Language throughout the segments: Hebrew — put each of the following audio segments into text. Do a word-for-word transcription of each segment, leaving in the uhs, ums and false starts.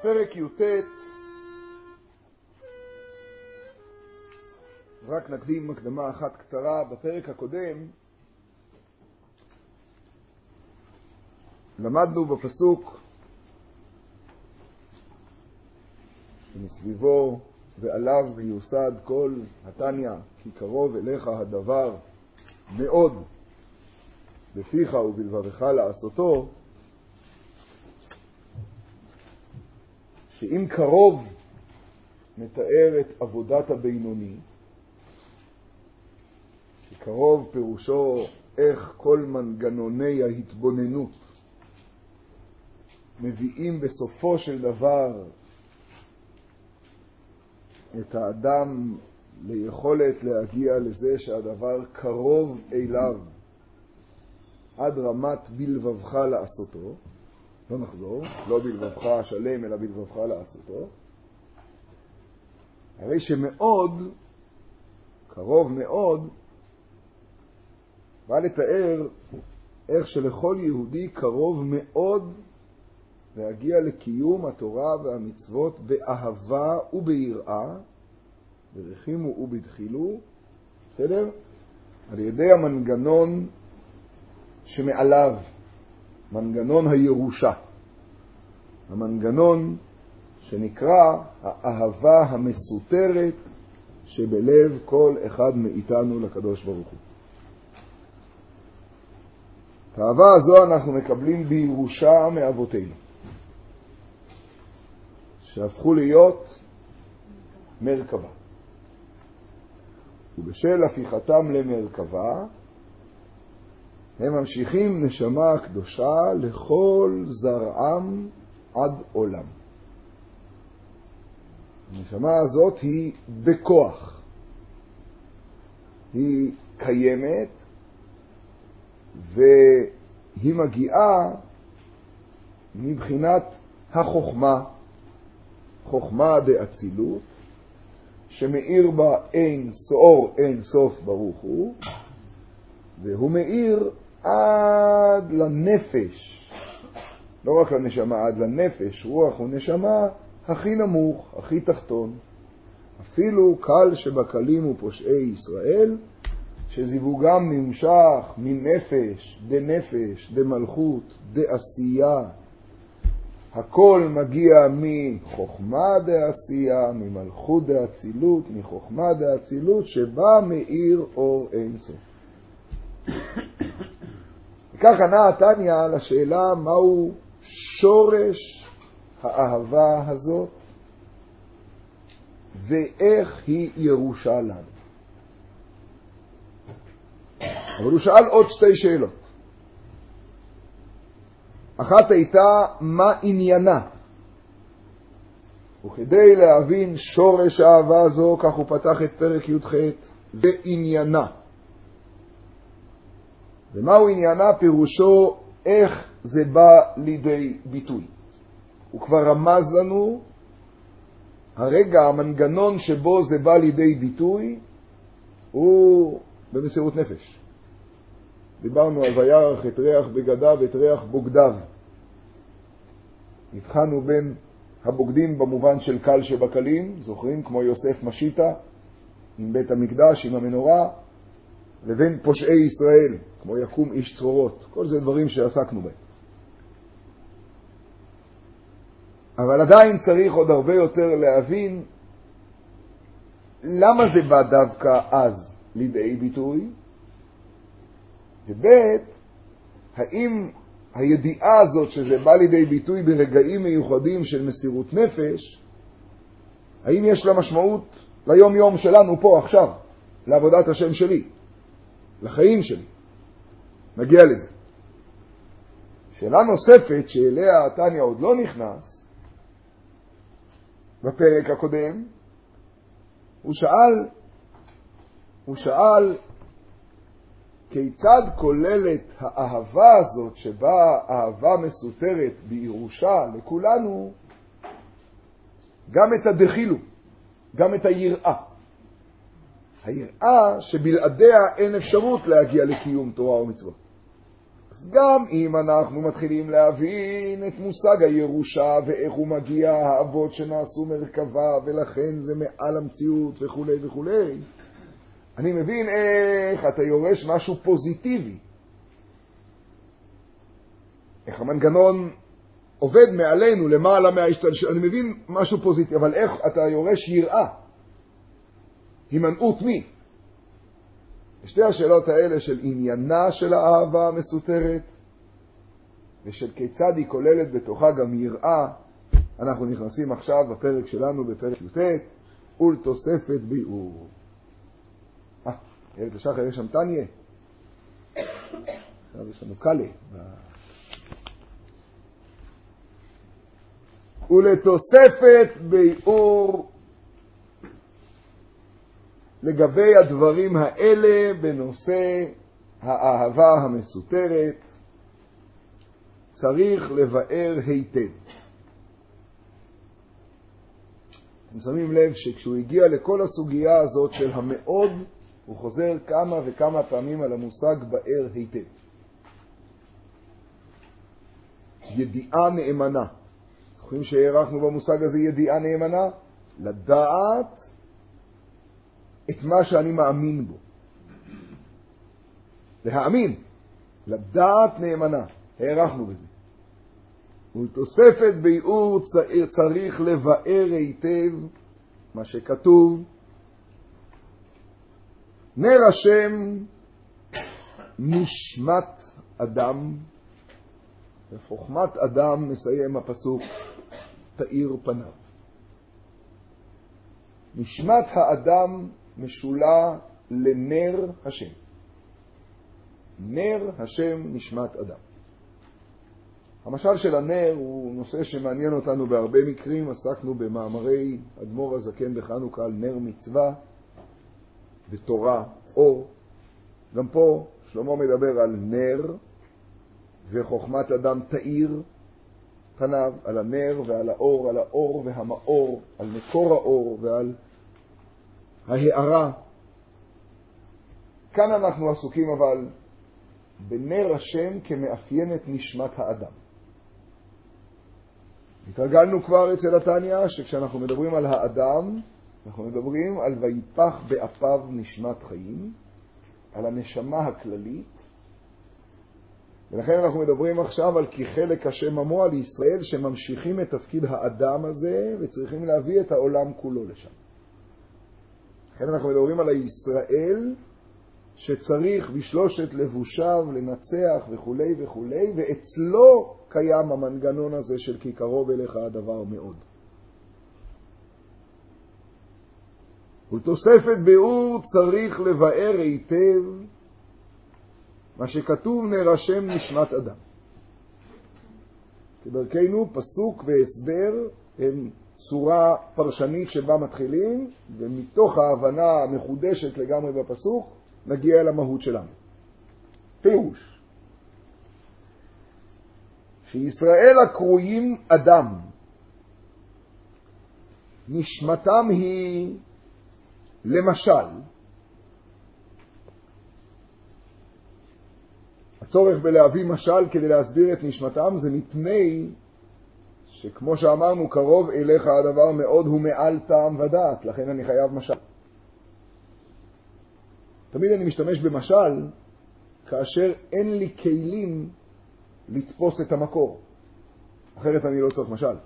בפרק י"ט, רק נקדים מקדמה אחת קצרה. בפרק הקודם למדנו בפסוק שמסביבו ועליו יוסד כל התניא, כי קרוב אליך הדבר מאוד בפיך ובלבבך לעשותו, שאם קרוב מתאר את עבודת הבינוני, שקרוב פירושו איך כל מנגנוני ההתבוננות מביאים בסופו של דבר את האדם ליכולת להגיע לזה שהדבר קרוב אליו עד רמת בלבבך לעשותו. לא נחזור, לא בלבבך שלם אלא בלבבך לעשותו. הרי שמאוד, קרוב מאוד, בא לתאר איך שלכל יהודי קרוב מאוד להגיע לקיום התורה והמצוות באהבה וביראה, ברחימו ובדחילו, בסדר? על ידי המנגנון שמעליו, מנגנון הירושה, המנגנון שנקרא האהבה המסותרת שבלב כל אחד מאיתנו לקדוש ברוך הוא. את האהבה הזו אנחנו מקבלים בירושה מאבותינו, שהפכו להיות מרכבה. ובשל הפיכתם למרכבה, הם ממשיכים נשמה קדושה לכל זרעם עד עולם. הנשמה הזאת היא בכוח. היא קיימת, והיא מגיעה מבחינת החוכמה, חוכמה דאצילות, שמאיר בה אין סור אין סוף ברוך הוא, והוא מאיר עד לנפש, לא רק לנשמה, עד לנפש. רוח הוא נשמה הכי נמוך, הכי תחתון, אפילו קל שבקלים ופושעי ישראל, שזיווגם נמשך מנפש דנפש דמלכות דעשייה. הכל מגיע מחוכמה דעשייה, ממלכות דאצילות, מחוכמה דאצילות, שבה מאיר אור אין סוף. וכך ענה התניא לשאלה מהו שורש האהבה הזאת ואיך היא ירושה לנו. אבל הוא שאל עוד שתי שאלות. אחת הייתה מה עניינה, וכדי להבין שורש האהבה הזו, כך הוא פתח את פרק י"ח, זה עניינה. ומהו עניינה? פירושו איך זה בא לידי ביטוי. הוא כבר רמז לנו, הרגע המנגנון שבו זה בא לידי ביטוי הוא במסירות נפש. דיברנו על וירח את ריח בגדיו ואת ריח בוגדיו. הבחנו בין הבוגדים במובן של קל שבקלים, זוכרים, כמו יוסף משיטה עם בית המקדש, עם המנורה, לבין פושעי ישראל, כמו יקום איש צרורות. כל זה דברים שעסקנו בהם. אבל עדיין צריך עוד הרבה יותר להבין למה זה בא דווקא אז לידי ביטוי, ובית, האם הידיעה הזאת שזה בא לידי ביטוי ברגעים מיוחדים של מסירות נפש, האם יש לה משמעות ליום יום שלנו פה עכשיו, לעבודת השם שלי, לחיים שלי? נגיע לזה. שאלה נוספת שאליה התניא עוד לא נכנס, בפרק הקודם, הוא שאל, הוא שאל, כיצד כוללת האהבה הזאת, שבה אהבה מסותרת בירושה לכולנו, גם את הדחילו, גם את היראה. היראה שבלעדיה אין אפשרות להגיע לקיום תורה ומצוות. אז גם אם אנחנו מתחילים להבין את מושג הירושה ואיך הוא מגיע, האבות שנעשו מרכבה ולכן זה מעל המציאות וכו' וכו', אני מבין איך אתה יורש משהו פוזיטיבי, איך המנגנון עובד מעלינו למעלה מההשתלשלות, אני מבין משהו פוזיטיבי, אבל איך אתה יורש יראה, הימנעות מי? שתי השאלות האלה של עניינה של האהבה המסותרת ושל כיצד היא כוללת בתוכה גם יראה, אנחנו נכנסים עכשיו בפרק שלנו בפרק י"ט ולתוספת ביאור. אה, ילד השחר יש שם תניה, עכשיו יש לנו קלה. ולתוספת ביאור לגבי הדברים האלה בנושא האהבה המסותרת צריך לבאר היטב. אתם שמים לב שכשהוא הגיע לכל הסוגיה הזאת של המאוד, הוא חוזר כמה וכמה פעמים על המושג באר היטב. ידיעה נאמנה. זוכרים שהערכנו במושג הזה ידיעה נאמנה? לדעת את מה שאני מאמין בו. להאמין, לדעת נאמנה, הערכנו בזה. ולתוספת ביאור צריך לבאר היטב מה שכתוב, נר השם נשמת אדם, וחוכמת אדם, מסיים הפסוק, תאיר פניו. נשמת האדם משולה לנר השם. נר השם נשמת אדם. המשל של הנר הוא נושא שמעניין אותנו בהרבה מקרים. עסקנו במאמרי אדמו"ר הזקן בחנוכה על נר מצווה ותורה, אור. גם פה שלמה מדבר על נר וחוכמת אדם תאיר פניו, על הנר ועל האור, על האור והמאור, על מקור האור ועל ההארה. כאן אנחנו עסוקים אבל בנר השם כמאפיין את נשמת האדם. התרגלנו כבר אצל התניא שכשאנחנו מדברים על האדם, אנחנו מדברים על ויפח באפיו נשמת חיים, על הנשמה הכללית, ולכן אנחנו מדברים עכשיו על כי חלק השם עמו, על ישראל שממשיכים את תפקיד האדם הזה וצריכים להביא את העולם כולו לשם. לכן אנחנו מדברים על הישראל שצריך בשלושת לבושיו לנצח וכו' וכו', ואצלו קיים המנגנון הזה של כי קרוב אליך הדבר מאוד. ולתוספת ביאור צריך לבאר היטב מה שכתוב נר השם נשמת אדם. כדרכנו פסוק והסבר הם צורה פרשנית שבה מתחילים, ומתוך ההבנה המחודשת לגמרי בפסוק נגיע אל המהות שלנו. פירוש שישראל הקרויים אדם נשמתם היא למשל, הצורך בלהביא משל כדי להסביר את נשמתם זה מפני שכמו שאמרנו קרוב אליך הדבר מאוד הוא מעל טעם ודעת, לכן אני חייב משל. תמיד אני משתמש במשל כאשר אין לי כלים לתפוס את המקור, אחרת אני לא צריך משל.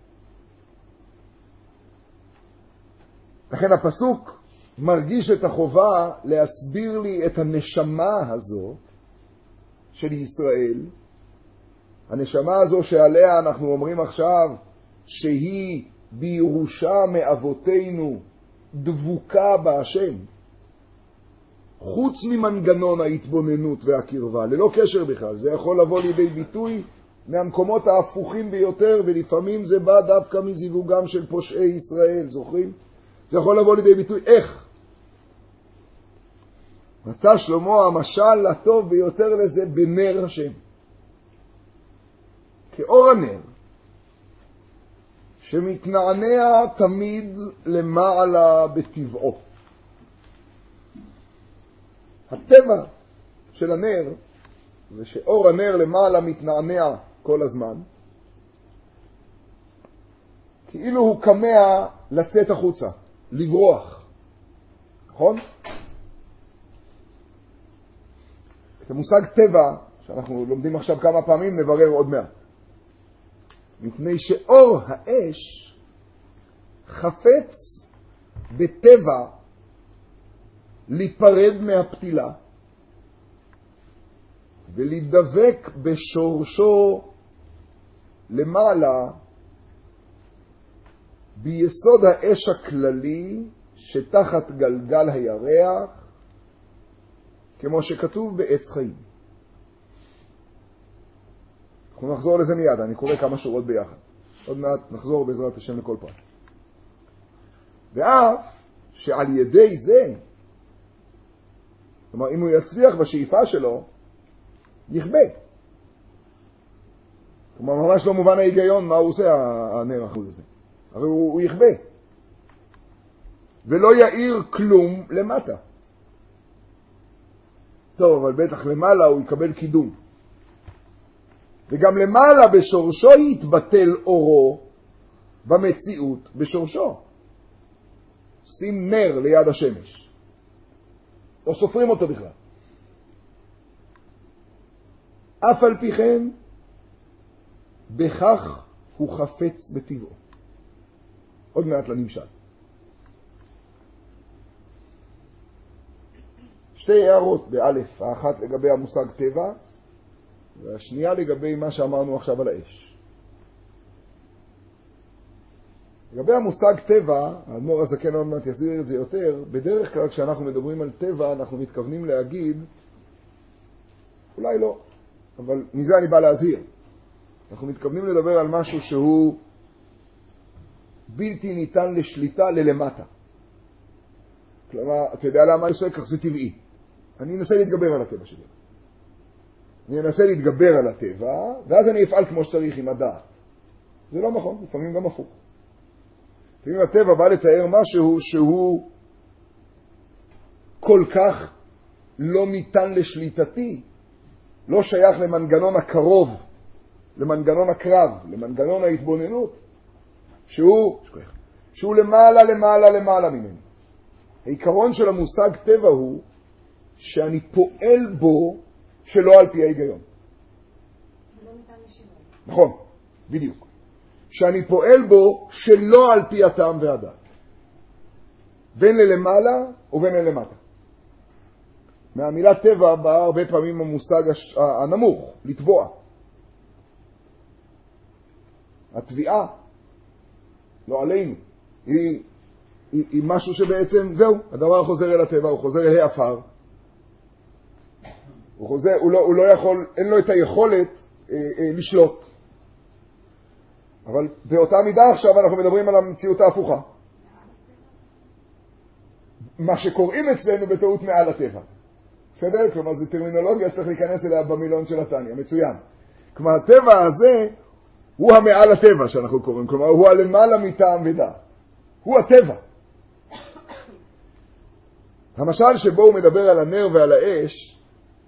לכן הפסוק מרגיש את החובה להסביר לי את הנשמה הזאת של ישראל, הנשמה הזו שעליה אנחנו אומרים עכשיו שהיא בירושה מאבותינו דבוקה בהשם, חוץ ממנגנון ההתבוננות והקרבה, ללא קשר בכלל. זה יכול לבוא לידי ביטוי מהמקומות ההפוכים ביותר, ולפעמים זה בא דווקא מזיווגם של פושעי ישראל, זוכרים? זה יכול לבוא לידי ביטוי איך? מצא שלמה המשל הטוב ביותר לזה בנר השם. כאור הנר שמתנענע תמיד למעלה בטבעו. הטבע של הנר זה שאור הנר למעלה מתנענע כל הזמן, כאילו הוא כמע לצאת החוצה, לברוח. נכון? את המושג טבע, שאנחנו לומדים עכשיו כמה פעמים, נברר עוד מעט. מפני שאור האש חפץ בטבע להיפרד מהפתילה ולהידבק בשורשו למעלה ביסוד האש הכללי שתחת גלגל הירח, כמו שכתוב בעץ חיים. אנחנו נחזור לזה מיד, אני קורא כמה שורות ביחד. עוד מעט נחזור בעזרת השם לכל פרט. ואף שעל ידי זה, כלומר אם הוא יצליח בשאיפה שלו, יכבה. כלומר ממש לא מובן ההיגיון מה הוא עושה הנר החוד הזה. הרי הוא, הוא יכבה. ולא יאיר כלום למטה. טוב, אבל בטח למעלה הוא יקבל קידום. וגם למעלה בשורשו יתבטל אורו במציאות בשורשו. שים נר ליד השמש. לא סופרים אותו בכלל. אף על פי כן, בכך הוא חפץ בטבעו. עוד מעט לנמשל. שתי הערות באלף, האחת לגבי המושג טבע, והשנייה לגבי מה שאמרנו עכשיו על האש. לגבי המושג טבע, האדמו"ר הזקן עוד מעט יסביר את זה יותר, בדרך כלל כשאנחנו מדברים על טבע אנחנו מתכוונים להגיד, אולי לא, אבל מזה אני בא להזהיר. אנחנו מתכוונים לדבר על משהו שהוא בלתי ניתן לשליטה ללמטה. כלומר, אתה יודע למה אני עושה כך? זה טבעי. אני אנסה להתגבר על הטבע שלי. אני אנסה להתגבר על הטבע, ואז אני אפעל כמו שצריך עם הדעת. זה לא נכון, לפעמים גם הפוך. לפעמים הטבע בא לתאר משהו שהוא כל כך לא ניתן לשליטתי, לא שייך למנגנון הקרוב, למנגנון הקרב, למנגנון ההתבוננות, שהוא, שהוא למעלה, למעלה, למעלה ממני. העיקרון של המושג טבע הוא שאני פועל בו שלא על פי ההיגיון. לא ניתן לשינוי. נכון, בדיוק. שאני פועל בו שלא על פי הטעם והדעת. בין ללמעלה ובין ללמטה. מהמילה טבע בא הרבה פעמים המושג הנמוך, לתבוע. התביעה, לא עלינו, היא, היא, היא משהו שבעצם, זהו, הדבר חוזר אל הטבע, הוא חוזר אל העפר. הוא חוזר, הוא לא, הוא לא יכול, אין לו את היכולת אה, אה, לשלוט. אבל באותה מידה עכשיו אנחנו מדברים על המציאות ההפוכה. מה שקוראים אצלנו בטעות מעל הטבע. בסדר? כלומר, זו טרמינולוגיה שצריך להיכנס אליה במילון של התניא, מצוין. כלומר, הטבע הזה הוא המעל הטבע שאנחנו קוראים. כלומר, הוא הלמעלה מטעם ודעת. הוא הטבע. המשל שבו הוא מדבר על הנר ועל האש,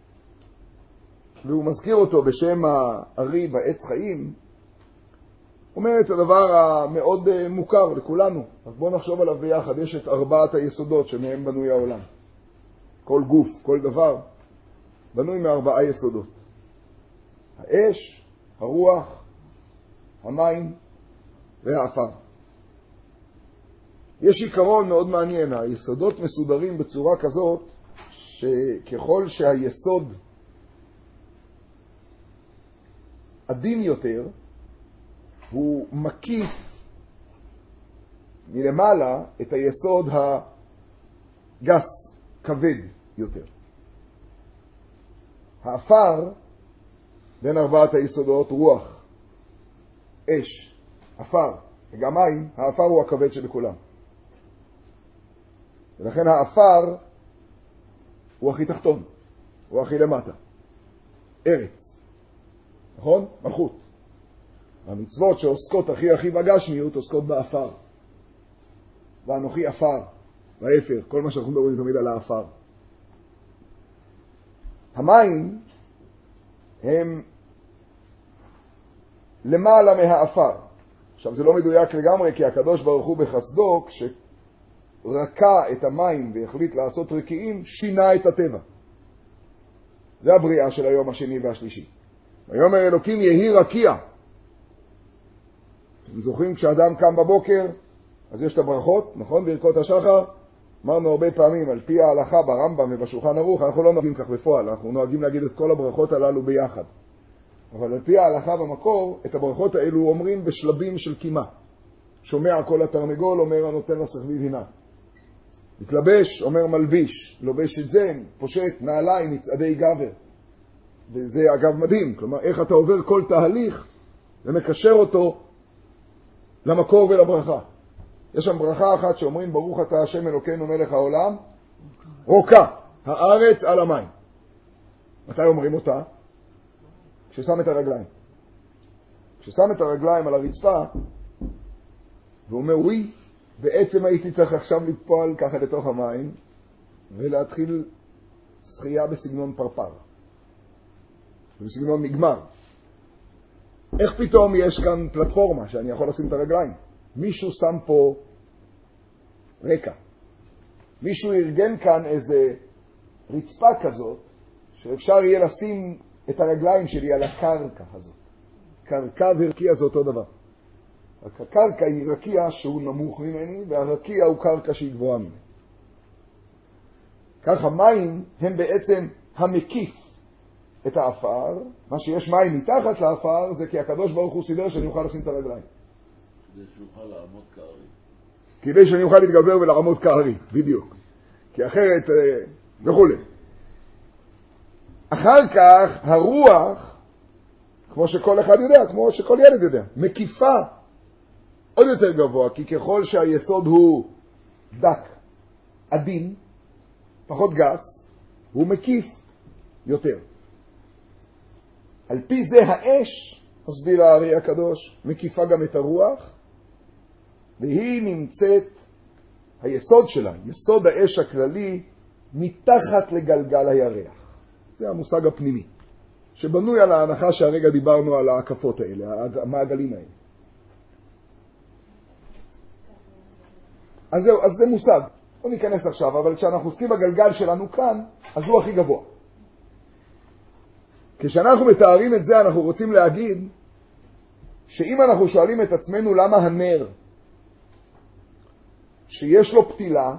והוא מזכיר אותו בשם הארי בעץ חיים, אומר את הדבר המאוד מוכר לכולנו. אז בואו נחשוב עליו ביחד. יש את ארבעת היסודות שמהם בנוי העולם. כל גוף, כל דבר, בנוי מארבעה יסודות. האש, הרוח, המים והאפר. יש עיקרון מאוד מעניין. היסודות מסודרים בצורה כזאת שככל שהיסוד עדין יותר, הוא מקיף מלמעלה את היסוד הגס, כבד יותר. האפר, בין ארבעת היסודות, רוח, אש, אפר וגם מים, האפר הוא הכבד שבכולם. ולכן האפר הוא הכי תחתון, הוא הכי למטה. ארץ, נכון? מלכות. המצוות שעוסקות הכי הכי בגשמיות עוסקות באפר. ואנוכי אפר, והאפר, כל מה שאנחנו מדברים תמיד על האפר. המים הם למעלה מהאפר. עכשיו זה לא מדויק לגמרי, כי הקדוש ברוך הוא בחסדו, כשרקע את המים והחליט לעשות רקיעים, שינה את הטבע. זה הבריאה של היום השני והשלישי. ויאמר אלוקים יהי רקיע. אתם זוכרים כשאדם קם בבוקר, אז יש את הברכות, נכון? ברכות השחר. אמרנו הרבה פעמים, על פי ההלכה ברמב"ם ובשולחן ערוך, אנחנו לא נוהגים כך בפועל, אנחנו נוהגים להגיד את כל הברכות הללו ביחד. אבל על פי ההלכה במקור, את הברכות האלו אומרים בשלבים של קימה. שומע כל התרנגול, אומר הנותן לסחביב הנה. מתלבש, אומר מלביש, לובש את זן, פושט, נעליים, מצעדי גבר. וזה אגב מדהים, כלומר איך אתה עובר כל תהליך ומקשר אותו למקור ולברכה. יש שם ברכה אחת שאומרים ברוך אתה השם אלוקינו מלך העולם, רוקה הארץ על המים. מתי אומרים אותה? כששם את הרגליים. כששם את הרגליים על הרצפה, והוא אומר, ווי, בעצם הייתי צריך עכשיו לפעול ככה לתוך המים, ולהתחיל שחייה בסגנון פרפר. בסגנון נגמר. איך פתאום יש כאן פלטפורמה שאני יכול לשים את הרגליים? מישהו שם פה רקע. מישהו ארגן כאן איזה רצפה כזאת, שאפשר יהיה לשים את הרגליים שלי על הקרקע הזאת. קרקע ורקיע זה אותו דבר. הקרקע היא רקיע שהוא נמוך ממני, והרקיע הוא קרקע שהיא גבוהה ממני. כך המים הם בעצם המקיף את האפר. מה שיש מים מתחת לאפר זה כי הקדוש ברוך הוא סידר שאני אוכל לשים את הרגליים. כדי שאוכל לעמוד כארי. כדי שאני אוכל להתגבר ולעמוד כארי, בדיוק. כי אחרת, וכו'. אחר כך הרוח, כמו שכל אחד יודע, כמו שכל ילד יודע, מקיפה עוד יותר גבוה, כי ככל שהיסוד הוא דק, עדין, פחות גס, הוא מקיף יותר. על פי זה האש, מסביר הארי הקדוש, מקיפה גם את הרוח, והיא נמצאת, היסוד שלה, יסוד האש הכללי, מתחת לגלגל הירח. זה המושג הפנימי, שבנוי על ההנחה שהרגע דיברנו על ההקפות האלה, המעגלים האלה. אז זהו, אז זה מושג. לא ניכנס עכשיו, אבל כשאנחנו עוסקים בגלגל שלנו כאן, אז הוא הכי גבוה. כשאנחנו מתארים את זה, אנחנו רוצים להגיד שאם אנחנו שואלים את עצמנו למה הנר, שיש לו פתילה,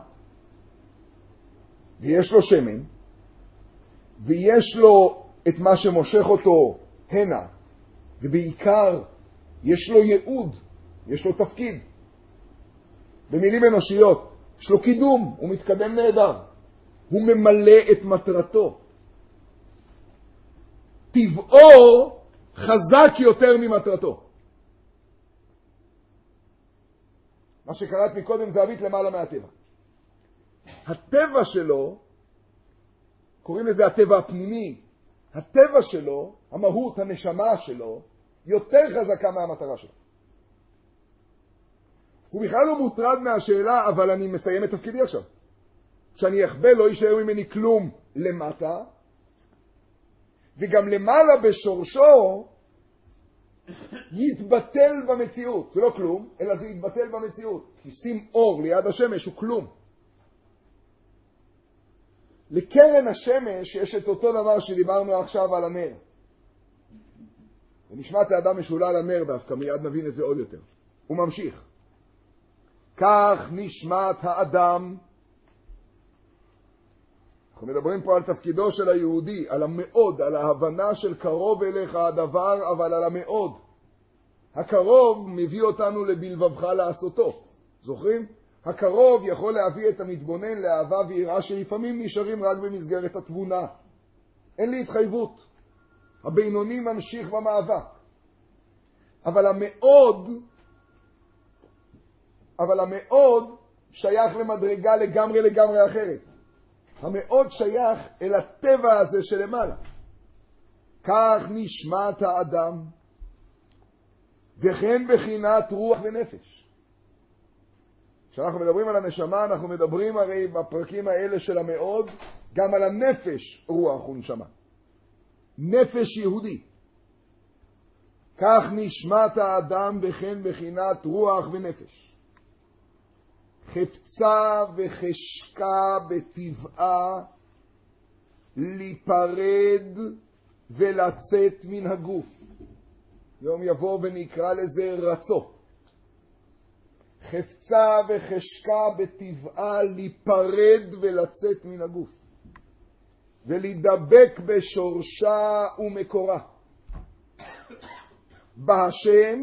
ויש לו שמן, ויש לו את מה שמושך אותו הנה, ובעיקר יש לו ייעוד, יש לו תפקיד. במילים אנושיות, יש לו קידום, הוא מתקדם נהדר. הוא ממלא את מטרתו. טבעו חזק יותר ממטרתו. מה שקראת מקודם זה אבית למעלה מהטבע. הטבע שלו, קוראים לזה הטבע הפנימי, הטבע שלו, המהות, הנשמה שלו, יותר חזקה מהמטרה שלו. הוא בכלל לא מוטרד מהשאלה, אבל אני מסיים את תפקידי עכשיו. כשאני אחבל לא יישאר ממני כלום למטה, וגם למעלה בשורשו יתבטל במציאות. זה לא כלום, אלא זה יתבטל במציאות. כי שים אור ליד השמש הוא כלום. לקרן השמש יש את אותו דבר שדיברנו עכשיו על הנר. ונשמעת האדם משולל הנר דווקא, מיד נבין את זה עוד יותר. הוא ממשיך. כך נשמת האדם. אנחנו מדברים פה על תפקידו של היהודי, על המאוד, על ההבנה של קרוב אליך הדבר, אבל על המאוד. הקרוב מביא אותנו לבלבבך לעשותו. זוכרים? הקרוב יכול להביא את המתבונן לאהבה ויראה שלפעמים נשארים רק במסגרת התבונה. אין לי התחייבות. הבינוני ממשיך במאבק. אבל המאוד, אבל המאוד שייך למדרגה לגמרי לגמרי אחרת. המאוד שייך אל הטבע הזה שלמעלה. כך נשמת האדם, וכן בחינת רוח ונפש. כשאנחנו מדברים על הנשמה, אנחנו מדברים הרי בפרקים האלה של המאוד, גם על הנפש רוח ונשמה. נפש יהודי. כך נשמת האדם וכן בחינת רוח ונפש. חפצה וחשקה בטבעה להיפרד ולצאת מן הגוף. יום יבוא ונקרא לזה רצו. חפצה וחשקה בטבעה להיפרד ולצאת מן הגוף. ולהידבק בשורשה ומקורה. בהשם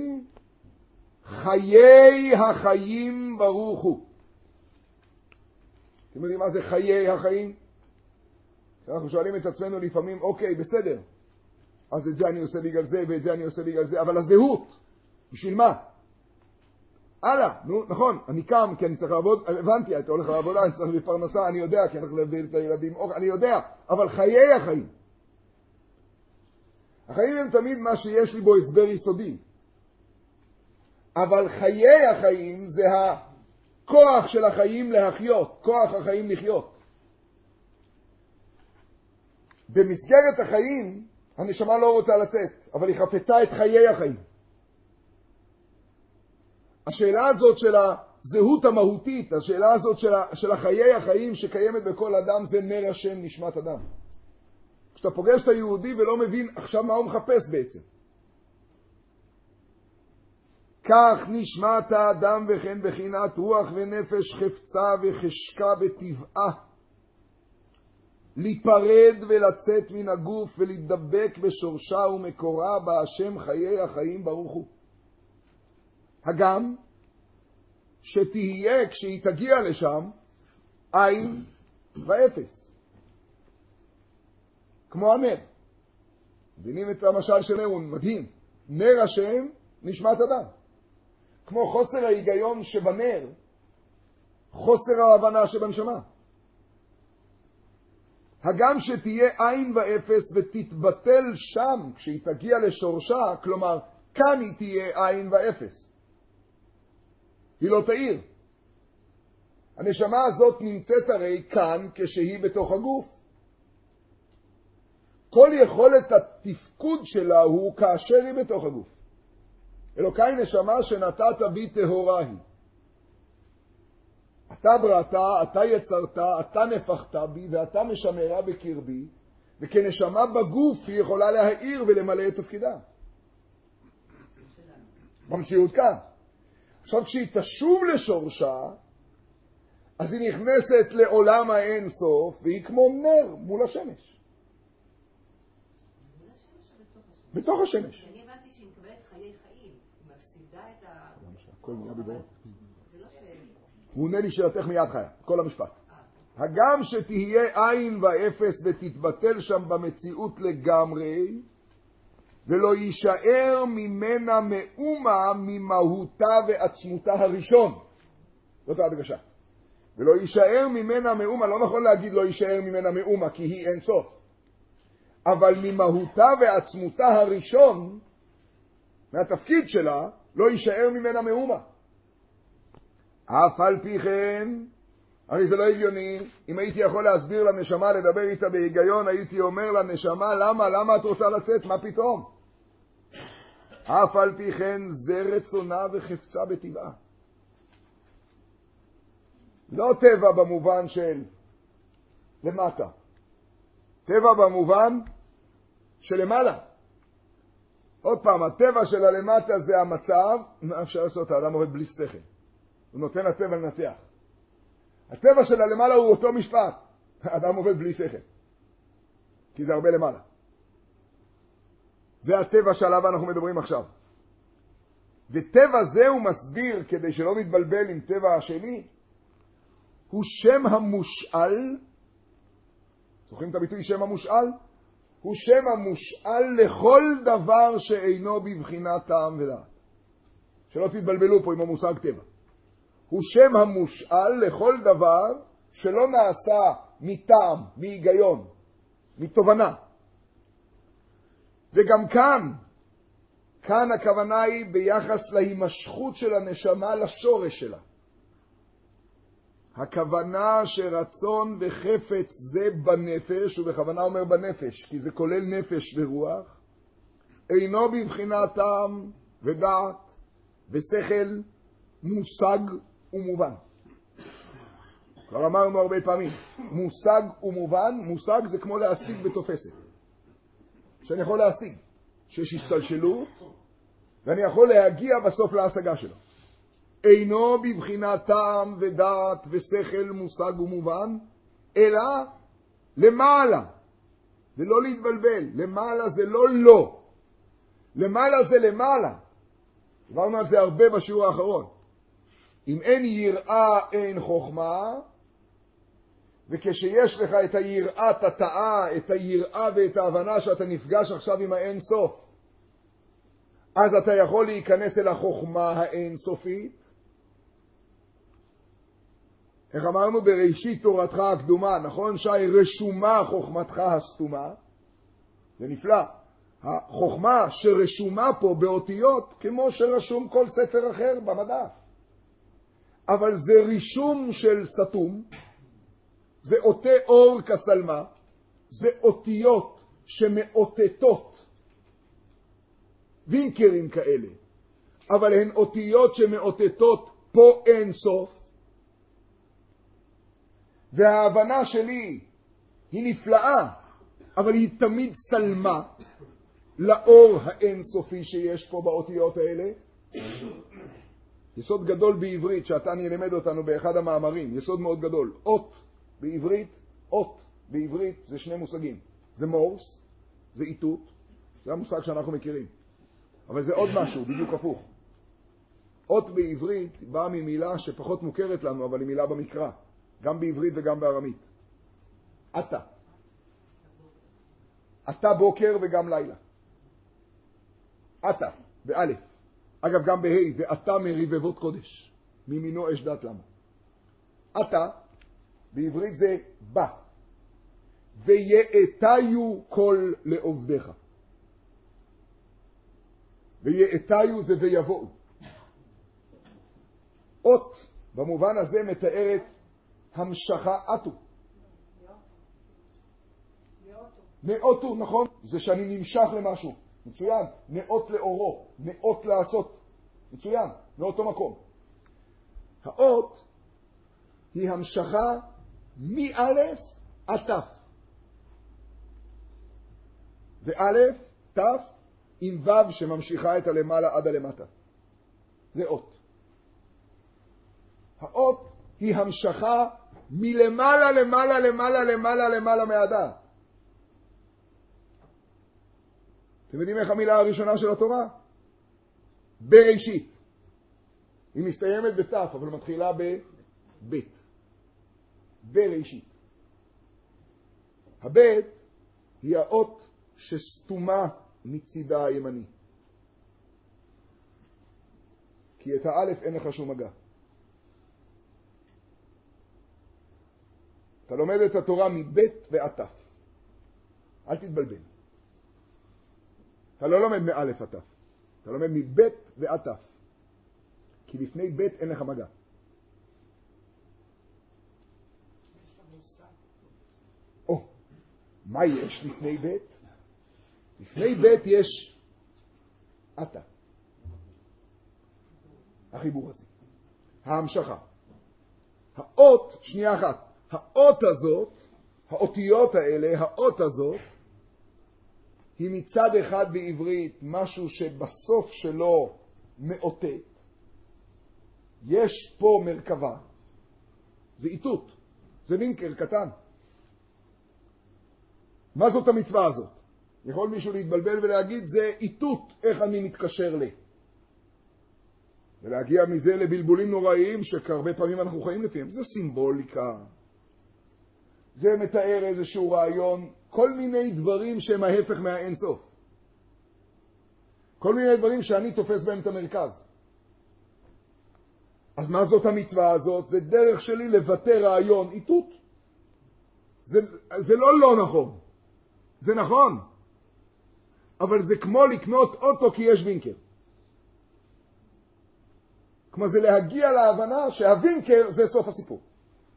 חיי החיים ברוך הוא. אתם יודעים מה זה חיי החיים? אנחנו שואלים את עצמנו לפעמים, אוקיי, בסדר, אז את זה אני עושה בגלל זה ואת זה אני עושה בגלל זה, אבל הזהות, בשביל מה? הלאה, נו, נכון, אני קם כי אני צריך לעבוד, הבנתי, אתה הולך לעבודה, אני צריך לפרנסה, אני יודע, כי אני צריך להביא את הילדים, אני יודע, אבל חיי החיים. החיים הם תמיד מה שיש לי בו הסבר יסודי. אבל חיי החיים זה הכוח של החיים להחיות, כוח החיים לחיות. במסגרת החיים, הנשמה לא רוצה לצאת, אבל היא חפצה את חיי החיים. השאלה הזאת של הזהות המהותית, השאלה הזאת של, של החיי החיים שקיימת בכל אדם, זה נר השם נשמת אדם. כשאתה פוגש את היהודי ולא מבין עכשיו מה הוא מחפש בעצם. כך נשמת האדם וכן בחינת רוח ונפש חפצה וחשקה בטבעה. להיפרד ולצאת מן הגוף ולהידבק בשורשה ומקורה בהשם חיי החיים ברוך הוא. הגם שתהיה כשהיא תגיע לשם עין ואפס. כמו הנר. מבינים את המשל של נר, הוא מדהים. נר השם נשמת אדם. כמו חוסר ההיגיון שבנר, חוסר ההבנה שבנשמה. הגם שתהיה עין ואפס ותתבטל שם כשהיא תגיע לשורשה, כלומר, כאן היא תהיה עין ואפס. היא לא תאיר. הנשמה הזאת נמצאת הרי כאן כשהיא בתוך הגוף. כל יכולת התפקוד שלה הוא כאשר היא בתוך הגוף. אלוקי נשמה שנתת בי טהורה היא. אתה בראת, אתה יצרת, אתה נפחת בי ואתה משמרה בקרבי, וכנשמה בגוף היא יכולה להאיר ולמלא את תפקידה. במציאות כאן. עכשיו כשהיא תשוב לשורשה, אז היא נכנסת לעולם האין סוף, והיא כמו נר מול השמש. בתוך השמש. אני הבנתי שהיא מקבלת חיי חיים, היא מפסידה את ה... הכל נהיה בדברות. זה לא ש... הוא עונה לי שאלתך מיד חיה, כל המשפט. הגם שתהיה עין ואפס ותתבטל שם במציאות לגמרי, ולא יישאר ממנה מאומה ממהותה ועצמותה הראשון. זאת ההדגשה. ולא יישאר ממנה מאומה, לא נכון להגיד לא יישאר ממנה מאומה, כי היא אין סוף. אבל ממהותה ועצמותה הראשון, מהתפקיד שלה, לא יישאר ממנה מאומה. אף על פי כן, הרי זה לא הגיוני, אם הייתי יכול להסביר לנשמה, לדבר איתה בהיגיון, הייתי אומר לנשמה, למה, למה את רוצה לצאת, מה פתאום? אף על פי כן, זה רצונה וחפצה בטבעה. לא טבע במובן של למטה, טבע במובן של למעלה. עוד פעם, הטבע של הלמטה זה המצב, מה אפשר לעשות? האדם עובד בלי שכל. הוא נותן לטבע לנצח. הטבע של הלמעלה הוא אותו משפט. האדם עובד בלי שכל. כי זה הרבה למעלה. זה הטבע שעליו אנחנו מדברים עכשיו. וטבע זה הוא מסביר, כדי שלא מתבלבל עם טבע השני, הוא שם המושאל. זוכרים את הביטוי שם המושאל? הוא שם המושאל לכל דבר שאינו בבחינת טעם ודעת. שלא תתבלבלו פה עם המושג טבע. הוא שם המושאל לכל דבר שלא נעשה מטעם, מהיגיון, מתובנה. וגם כאן, כאן הכוונה היא ביחס להימשכות של הנשמה לשורש שלה. הכוונה שרצון וחפץ זה בנפש, ובכוונה אומר בנפש, כי זה כולל נפש ורוח, אינו בבחינת טעם ודעת ושכל מושג ומובן. כבר אמרנו הרבה פעמים, מושג ומובן, מושג זה כמו להשיג בתופסת. שאני יכול להשיג, שיש השתלשלות, ואני יכול להגיע בסוף להשגה שלו. אינו בבחינת טעם ודעת ושכל מושג ומובן, אלא למעלה. ולא להתבלבל, למעלה זה לא לא. למעלה זה למעלה. דברנו על זה הרבה בשיעור האחרון. אם אין יראה אין חוכמה, וכשיש לך את היראת התאה, את היראה ואת ההבנה שאתה נפגש עכשיו עם האין סוף, אז אתה יכול להיכנס אל החוכמה האין סופית. איך אמרנו? בראשית תורתך הקדומה, נכון שי? רשומה חוכמתך הסתומה. זה נפלא. החוכמה שרשומה פה באותיות כמו שרשום כל ספר אחר במדף. אבל זה רישום של סתום, זה אותי אור כסלמה, זה אותיות שמאותתות, וינקרים כאלה, אבל הן אותיות שמאותתות פה אין סוף, וההבנה שלי היא נפלאה, אבל היא תמיד סלמה לאור האינסופי שיש פה באותיות האלה. יסוד גדול בעברית שאתה נלמד אותנו באחד המאמרים, יסוד מאוד גדול. אות בעברית, אות בעברית זה שני מושגים. זה מורס, זה איתות, זה המושג שאנחנו מכירים. אבל זה עוד משהו, בדיוק הפוך. אות בעברית באה ממילה שפחות מוכרת לנו, אבל היא מילה במקרא. גם בעברית וגם בארמית. אתה. אתה בוקר וגם לילה. אתה, באלף. אגב, גם בהי, ואתה מריבבות קודש. מימינו אש דת למה. אתה, בעברית זה בא. ויעתיו כל לעובדיך. ויעתיו זה ויבואו. אות, במובן הזה מתארת המשכה אתו. נאותו, נכון? זה שאני נמשך למשהו. מצוין. נאות לאורו. נאות לעשות. מצוין. מאותו מקום. האות היא המשכה מאלף עד תף. זה א', תף, עם ו' שממשיכה את הלמעלה עד הלמטה. זה אות. האות היא המשכה מלמעלה, למעלה, למעלה, למעלה, למעלה מהדעת. אתם יודעים איך המילה הראשונה של התורה? בראשית. היא מסתיימת בתף, אבל מתחילה בבית. בראשית. הבית היא האות שסתומה מצידה הימני. כי את האלף אין לך שום מגע. אתה לומד את התורה מבית ועד תף. אל תתבלבל. אתה לא לומד מאלף עד תף. אתה לומד מבית ועד תף. כי לפני בית אין לך מגע. או, מה יש לפני בית? לפני בית יש אתה. החיבור הזה. ההמשכה. האות, שנייה אחת. האות הזאת, האותיות האלה, האות הזאת, היא מצד אחד בעברית משהו שבסוף שלו מאותת. יש פה מרכבה. זה איתות. זה וינקר קטן. מה זאת המצווה הזאת? יכול מישהו להתבלבל ולהגיד, זה איתות איך אני מתקשר לי. ולהגיע מזה לבלבולים נוראיים שכרבה פעמים אנחנו חיים לפיהם. זה סימבוליקה. זה מתאר איזשהו רעיון, כל מיני דברים שהם ההפך מהאינסוף. כל מיני דברים שאני תופס בהם את המרכז. אז מה זאת המצווה הזאת? זה דרך שלי לבטא רעיון, איתות. זה, זה לא לא נכון. זה נכון. אבל זה כמו לקנות אוטו כי יש וינקר. כמו זה להגיע להבנה שהווינקר זה סוף הסיפור.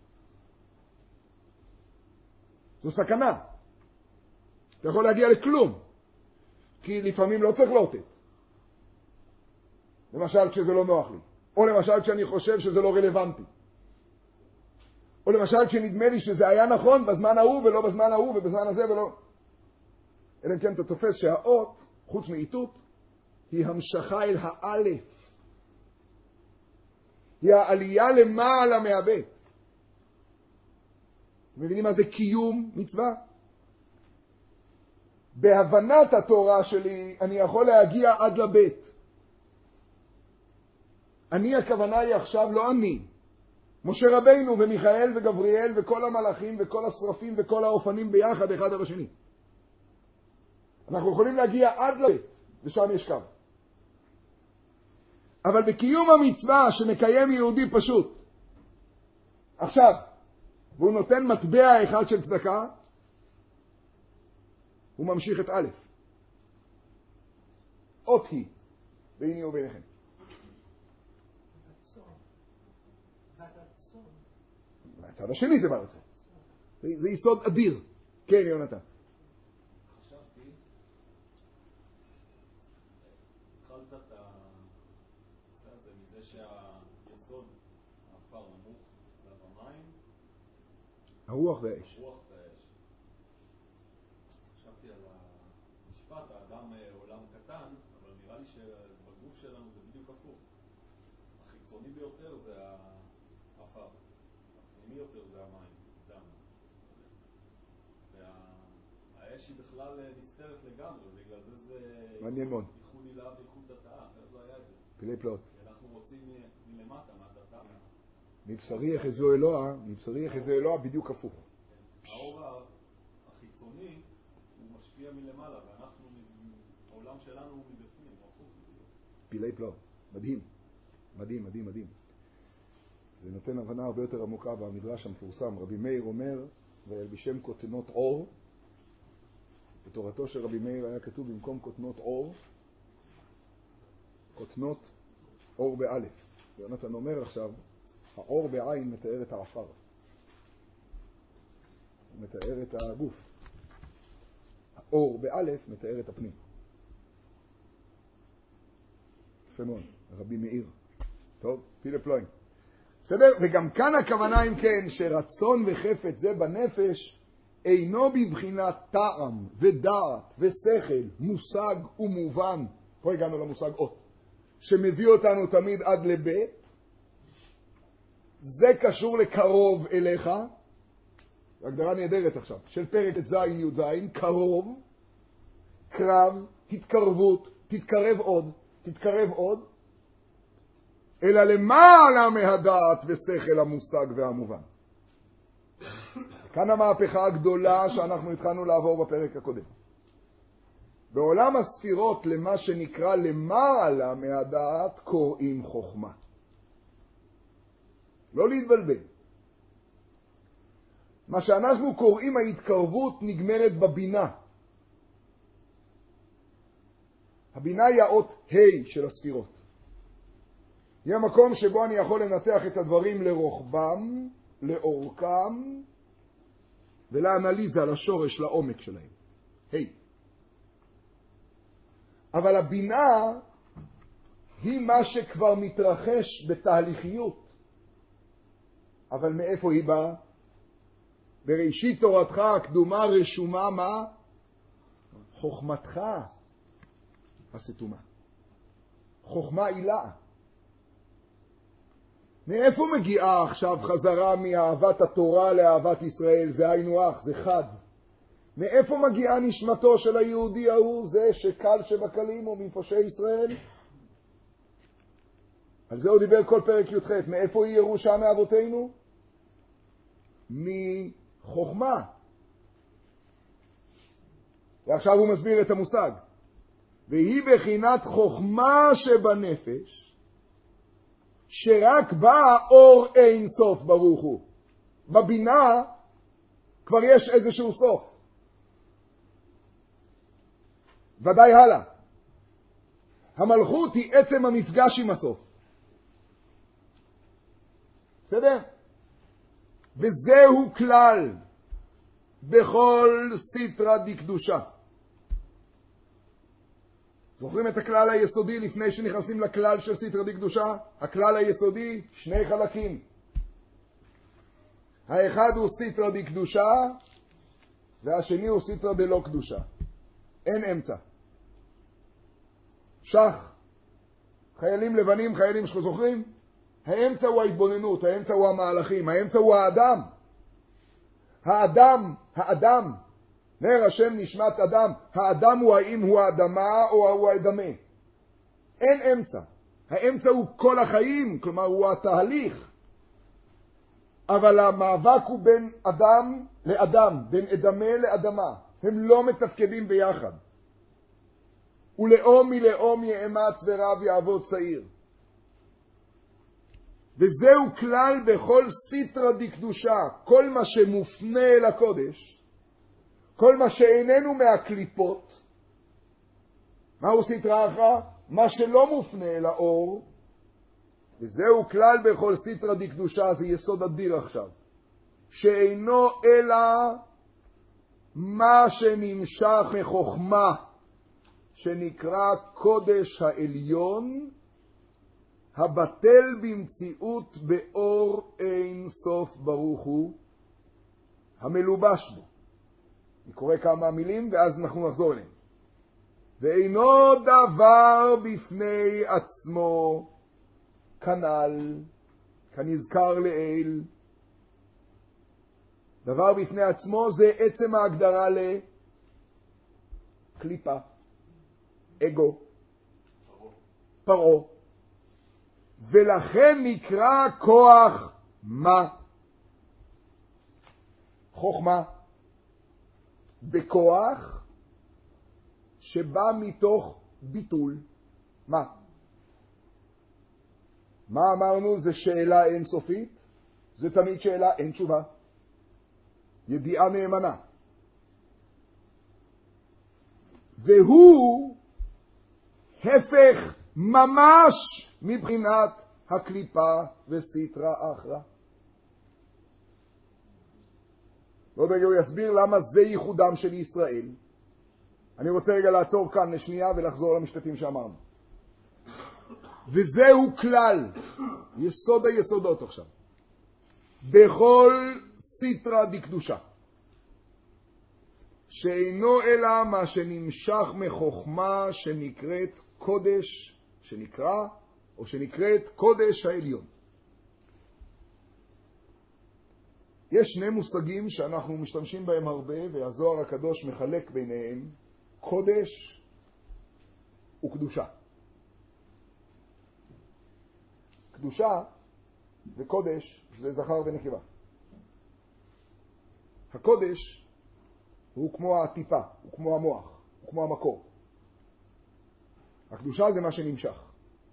זו סכנה. אתה יכול להגיע לכלום. כי לפעמים לא צריך לאותת. למשל כשזה לא נוח לי. או למשל כשאני חושב שזה לא רלוונטי. או למשל כשנדמה לי שזה היה נכון בזמן ההוא ולא בזמן ההוא ובזמן הזה ולא... אלא אם כן אתה תופס שהאות, חוץ מאיתות, היא המשכה אל האלף. היא העלייה למעלה מהבית. מבינים מה זה קיום מצווה? בהבנת התורה שלי אני יכול להגיע עד לבית. אני, הכוונה היא עכשיו לא אני. משה רבינו ומיכאל וגבריאל וכל המלאכים וכל השרפים וכל האופנים ביחד אחד על השני. אנחנו יכולים להגיע עד לבית, ושם יש קו. אבל בקיום המצווה שמקיים יהודי פשוט, עכשיו, והוא נותן מטבע אחד של צדקה, הוא ממשיך את א', אות היא, ביני וביניכם. הצד השני זה ברצון. זה, זה יסוד אדיר. כן, יונתן. חשבתי, התחלת את זה מזה שהיסוד, האפר נמוך, והמים, הרוח והאש. הרוח והאש. חשבתי על המשפט, האדם עולם קטן, אבל נראה לי שבגוף שלנו זה בדיוק הפוך. החיצוני ביותר זה האפר. הפנימי יותר זה המים, דם. והאש היא בכלל נסתרת לגמרי, בגלל זה זה... מעניין מאוד. ייחוד הילה וייחוד דתאה, אחרת לא היה את זה. פלאי פלאות. אנחנו רוצים מלמטה, מהדתאה. מבשרי יחזו אלוה, מבשרי יחזו אלוה בדיוק הפוך. האור החיצוני הוא משפיע מלמעלה, ואנחנו, העולם שלנו הוא מבפנים, הוא הפוך. פלאי פלאות. מדהים. מדהים, מדהים, מדהים. זה נותן הבנה הרבה יותר עמוקה במדרש המפורסם. רבי מאיר אומר, וילבישם כותנות אור. בתורתו של רבי מאיר היה כתוב במקום כותנות אור, כותנות אור באלף. יונתן אומר עכשיו, האור בעין מתאר את האפר. הוא מתאר את הגוף. האור באלף מתאר את הפנים. יפה מאוד, רבי מאיר. טוב, פילה פלוין. בסדר? וגם כאן הכוונה אם כן, שרצון וחפץ זה בנפש אינו בבחינת טעם ודעת ושכל, מושג ומובן. פה הגענו למושג אות, שמביא אותנו תמיד עד לבית. זה קשור לקרוב אליך, הגדרה נהדרת עכשיו, של פרק את זין י' זין, קרוב, קרב, התקרבות, תתקרב עוד, תתקרב עוד, אלא למעלה מהדעת ושכל המושג והמובן. כאן המהפכה הגדולה שאנחנו התחלנו לעבור בפרק הקודם. בעולם הספירות למה שנקרא למעלה מהדעת קוראים חוכמה. לא להתבלבל. מה שאנחנו קוראים ההתקרבות נגמרת בבינה. הבינה היא האות ה' של הספירות. היא המקום שבו אני יכול לנתח את הדברים לרוחבם, לאורכם, ולאנליזה, לשורש, לעומק שלהם. היי. אבל הבינה היא מה שכבר מתרחש בתהליכיות. אבל מאיפה היא באה? בראשית תורתך הקדומה רשומה מה? חוכמתך הסתומה. חוכמה עילה. מאיפה מגיעה עכשיו חזרה מאהבת התורה לאהבת ישראל? זה היינו אח, זה חד. מאיפה מגיעה נשמתו של היהודי ההוא, זה שקל שבקלים או מפושעי ישראל? על זה הוא דיבר כל פרק י"ח. מאיפה היא ירושה מאבותינו? מחוכמה. ועכשיו הוא מסביר את המושג. והיא בחינת חוכמה שבנפש, שרק בא אור אין סוף ברוך הוא. בבינה כבר יש איזשהו סוף. ודאי הלאה. המלכות היא עצם המפגש עם הסוף. בסדר? וזהו כלל. בכל סיטרא דקדושה. זוכרים את הכלל היסודי לפני שנכנסים לכלל של סיטרא דקדושה? הכלל היסודי, שני חלקים. האחד הוא סיטרא דקדושה, והשני הוא סיטרא דלא קדושה. אין אמצע. שח. חיילים לבנים, חיילים שזוכרים? האמצע הוא ההתבוננות, האמצע הוא המהלכים, האמצע הוא האדם. האדם, האדם, נר השם נשמת אדם, האדם הוא האם הוא האדמה או הוא האדמה. אין אמצע. האמצע הוא כל החיים, כלומר הוא התהליך. אבל המאבק הוא בין אדם לאדם, בין אדמה לאדמה. הם לא מתפקדים ביחד. ולאום מלאום יאמץ ורב יעבוד צעיר. וזהו כלל בכל סיטרא דקדושה. כל מה שמופנה אל הקודש, כל מה שאיננו מהקליפות, מהו סיטרא אחרא? מה שלא מופנה אל האור, וזהו כלל בכל סיטרא דקדושה, זה יסוד אדיר עכשיו, שאינו אלא מה שנמשך מחוכמה, שנקרא קודש העליון, הבטל במציאות באור אין סוף ברוך הוא, המלובש בו. אני קורא כמה מילים ואז אנחנו נחזור אליהם. ואינו דבר בפני עצמו, כנ"ל, כנזכר לעיל. דבר בפני עצמו זה עצם ההגדרה לקליפה, אגו, פרעה. ולכן נקרא כוח מה? חוכמה. בכוח שבא מתוך ביטול. מה? מה אמרנו? זה שאלה אינסופית. זה תמיד שאלה, אין תשובה. ידיעה נאמנה. והוא הפך ממש מבחינת הקליפה וסיטרא אחרא. עוד רגע הוא יסביר למה זה ייחודם של ישראל. אני רוצה רגע לעצור כאן לשנייה ולחזור למשפטים שאמרנו. וזהו כלל, יסוד היסודות עכשיו. בכל סיטרא דקדושה, שאינו אלא מה שנמשך מחוכמה שנקראת קודש, שנקרא או שנקראת קודש העליון. יש שני מושגים שאנחנו משתמשים בהם הרבה, והזוהר הקדוש מחלק ביניהם, קודש וקדושה. קדושה וקודש זה זכר ונקבה. הקודש הוא כמו העטיפה, הוא כמו המוח, הוא כמו המקור. הקדושה זה מה שנמשך.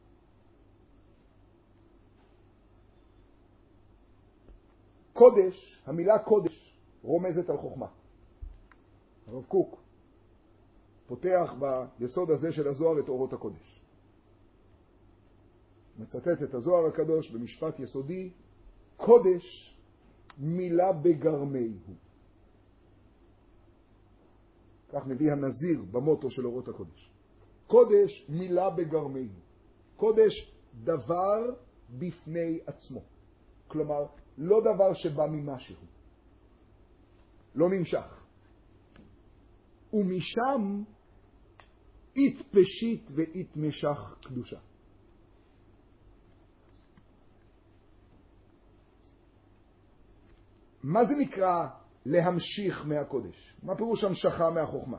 קודש, המילה קודש רומזת על חוכמה. הרב קוק פותח ביסוד הזה של הזוהר את אורות הקודש. מצטט את הזוהר הקדוש במשפט יסודי, קודש מילה בגרמי הוא. כך מביא הנזיר במוטו של אורות הקודש. קודש מילה בגרמי הוא. קודש דבר בפני עצמו. כלומר, לא דבר שבא ממשהו. לא נמשך. ומשם התפשית והתמשך קדושה. מה זה נקרא להמשיך מהקודש? מה פירוש המשכה מהחוכמה?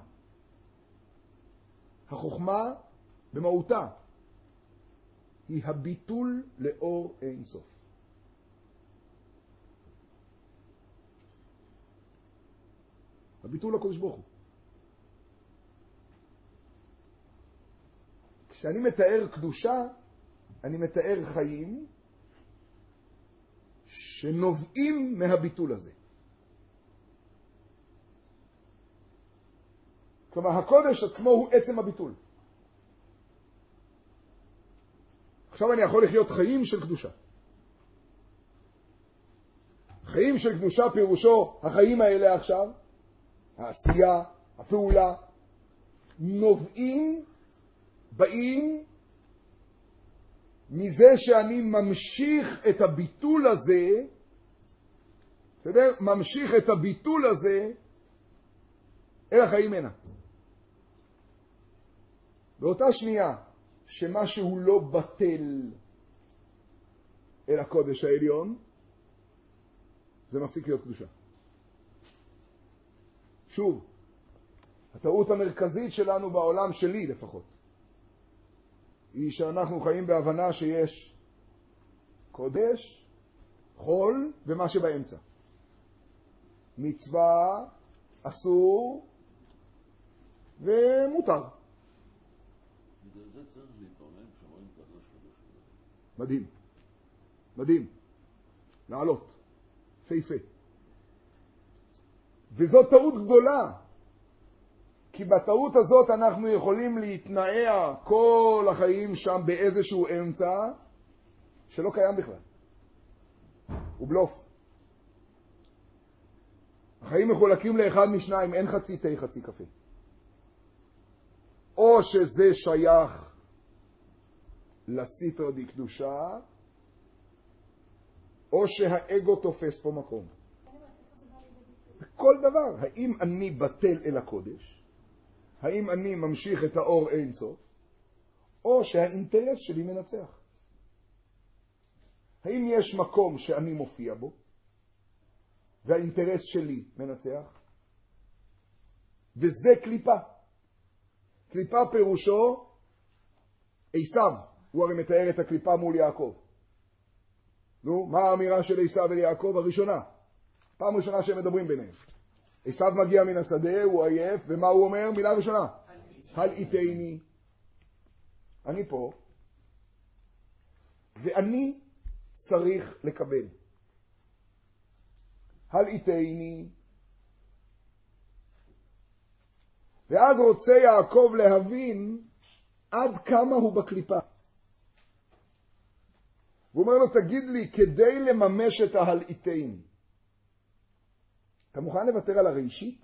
החוכמה במהותה היא הביטול לאור אין סוף. הביטול לקודש ברוך הוא. כשאני מתאר קדושה, אני מתאר חיים שנובעים מהביטול הזה. כלומר, הקודש עצמו הוא עצם הביטול. עכשיו אני יכול לחיות חיים של קדושה. חיים של קדושה פירושו, החיים האלה עכשיו, העשייה, הפעולה, נובעים, באים, מזה שאני ממשיך את הביטול הזה, בסדר? ממשיך את הביטול הזה אל החיים הנה. באותה שנייה שמשהו לא בטל אל הקודש העליון, זה מפסיק להיות קדושה. שוב, הטעות המרכזית שלנו בעולם, שלי לפחות, היא שאנחנו חיים בהבנה שיש קודש, חול ומה שבאמצע. מצווה, אסור ומותר. בגלל זה צריך להתאמן כשאומרים קדוש קדוש קדוש. מדהים. מדהים. לעלות. פייפה. וזאת טעות גדולה. כי בטעות הזאת אנחנו יכולים להתנעע כל החיים שם באיזשהו אמצע שלא קיים בכלל. הוא בלוף. החיים מחולקים לאחד משניים, אין חצי תה, חצי קפה. או שזה שייך לסתרא דקדושה, או שהאגו תופס פה מקום. בכל דבר, האם אני בטל אל הקודש? האם אני ממשיך את האור אין סוף? או שהאינטרס שלי מנצח? האם יש מקום שאני מופיע בו, והאינטרס שלי מנצח? וזה קליפה. קליפה פירושו, עשיו, הוא הרי מתאר את הקליפה מול יעקב. נו, מה האמירה של עשיו וליעקב הראשונה? פעם ראשונה שהם מדברים ביניהם. עשיו מגיע מן השדה, הוא עייף, ומה הוא אומר? מילה ראשונה. הלעיטני. אני פה, ואני צריך לקבל. הלעיטני. ואז רוצה יעקב להבין עד כמה הוא בקליפה. הוא אומר לו, תגיד לי, כדי לממש את ההלעיטני, אתה מוכן לוותר על הראשית?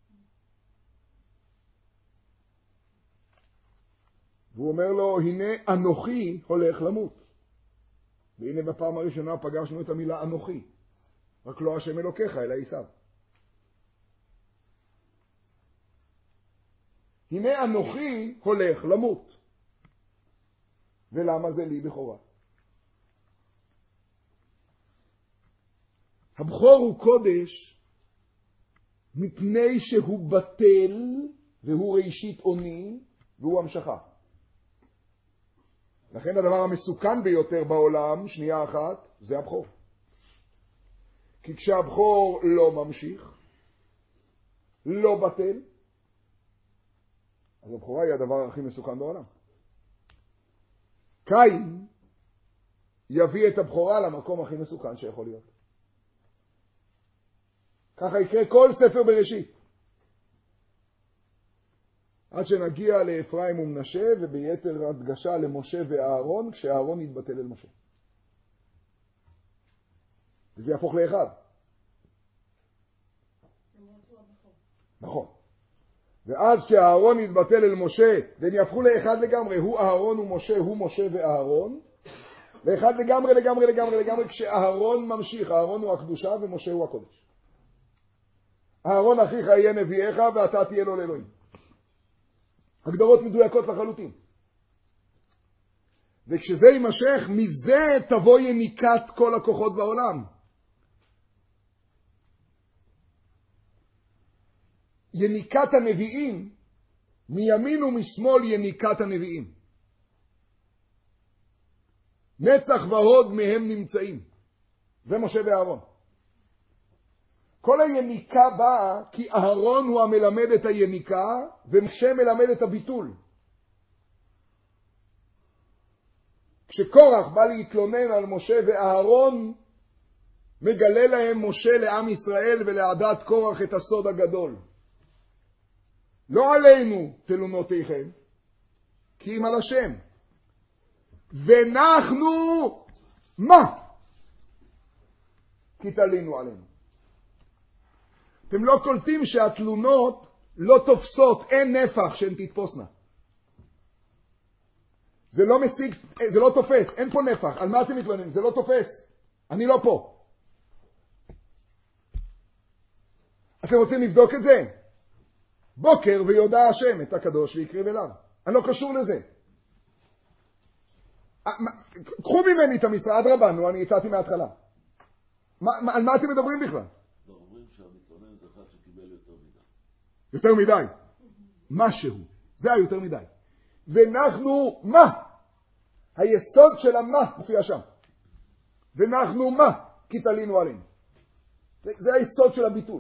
והוא אומר לו, הנה אנוכי הולך למות. והנה בפעם הראשונה פגשנו את המילה אנוכי. רק לא השם אלוקיך, אלא עשיו. הנה אנוכי הולך למות. ולמה זה לי בכורה? הבכור הוא קודש מפני שהוא בטל והוא ראשית עוני והוא המשכה. לכן הדבר המסוכן ביותר בעולם, שנייה אחת, זה הבכור. כי כשהבכור לא ממשיך, לא בטל, אז הבכורה היא הדבר הכי מסוכן בעולם. קין יביא את הבכורה למקום הכי מסוכן שיכול להיות. ככה יקרה כל ספר בראשית. עד שנגיע לאפרים ומנשה, וביתר הדגשה למשה ואהרון, כשאהרון יתבטל אל משה. וזה יהפוך לאחד. נכון. ואז כשאהרון יתבטל אל משה, והם יהפכו לאחד לגמרי, הוא אהרון ומשה, הוא משה ואהרון, לאחד לגמרי, לגמרי, לגמרי, לגמרי, כשאהרון ממשיך, אהרון הוא הקדושה ומשה הוא הקודש. אהרון אחיך יהיה נביאיך ואתה תהיה לו לאלוהים. הגדרות מדויקות לחלוטין. וכשזה יימשך, מזה תבוא יניקת כל הכוחות בעולם. יניקת הנביאים, מימין ומשמאל יניקת הנביאים. נצח והוד מהם נמצאים. זה משה ואהרון. כל היניקה באה כי אהרון הוא המלמד את היניקה ומשה מלמד את הביטול. כשקורח בא להתלונן על משה ואהרון, מגלה להם משה לעם ישראל ולעדת קורח את הסוד הגדול. לא עלינו תלונותיכם, כי אם על השם. ואנחנו מה? כי תלינו עלינו. אתם לא קולטים שהתלונות לא תופסות, אין נפח שהן תתפוסנה. זה לא משיג, זה לא תופס, אין פה נפח. על מה אתם מתלוננים? זה לא תופס. אני לא פה. אתם רוצים לבדוק את זה? בוקר ויודע השם את הקדוש ויקריב אליו. אני לא קשור לזה. קחו ממני את המשרד רבנו, אני הצעתי מההתחלה. מה, מה, על מה אתם מדברים בכלל? לא, אומרים שהמתלונן זה אחד שקיבל יותר מדי. יותר מדי. משהו. זה היה יותר מדי. ואנחנו מה? היסוד של המה מופיע שם. ואנחנו מה? כי תלינו עלינו. זה, זה היסוד של הביטול.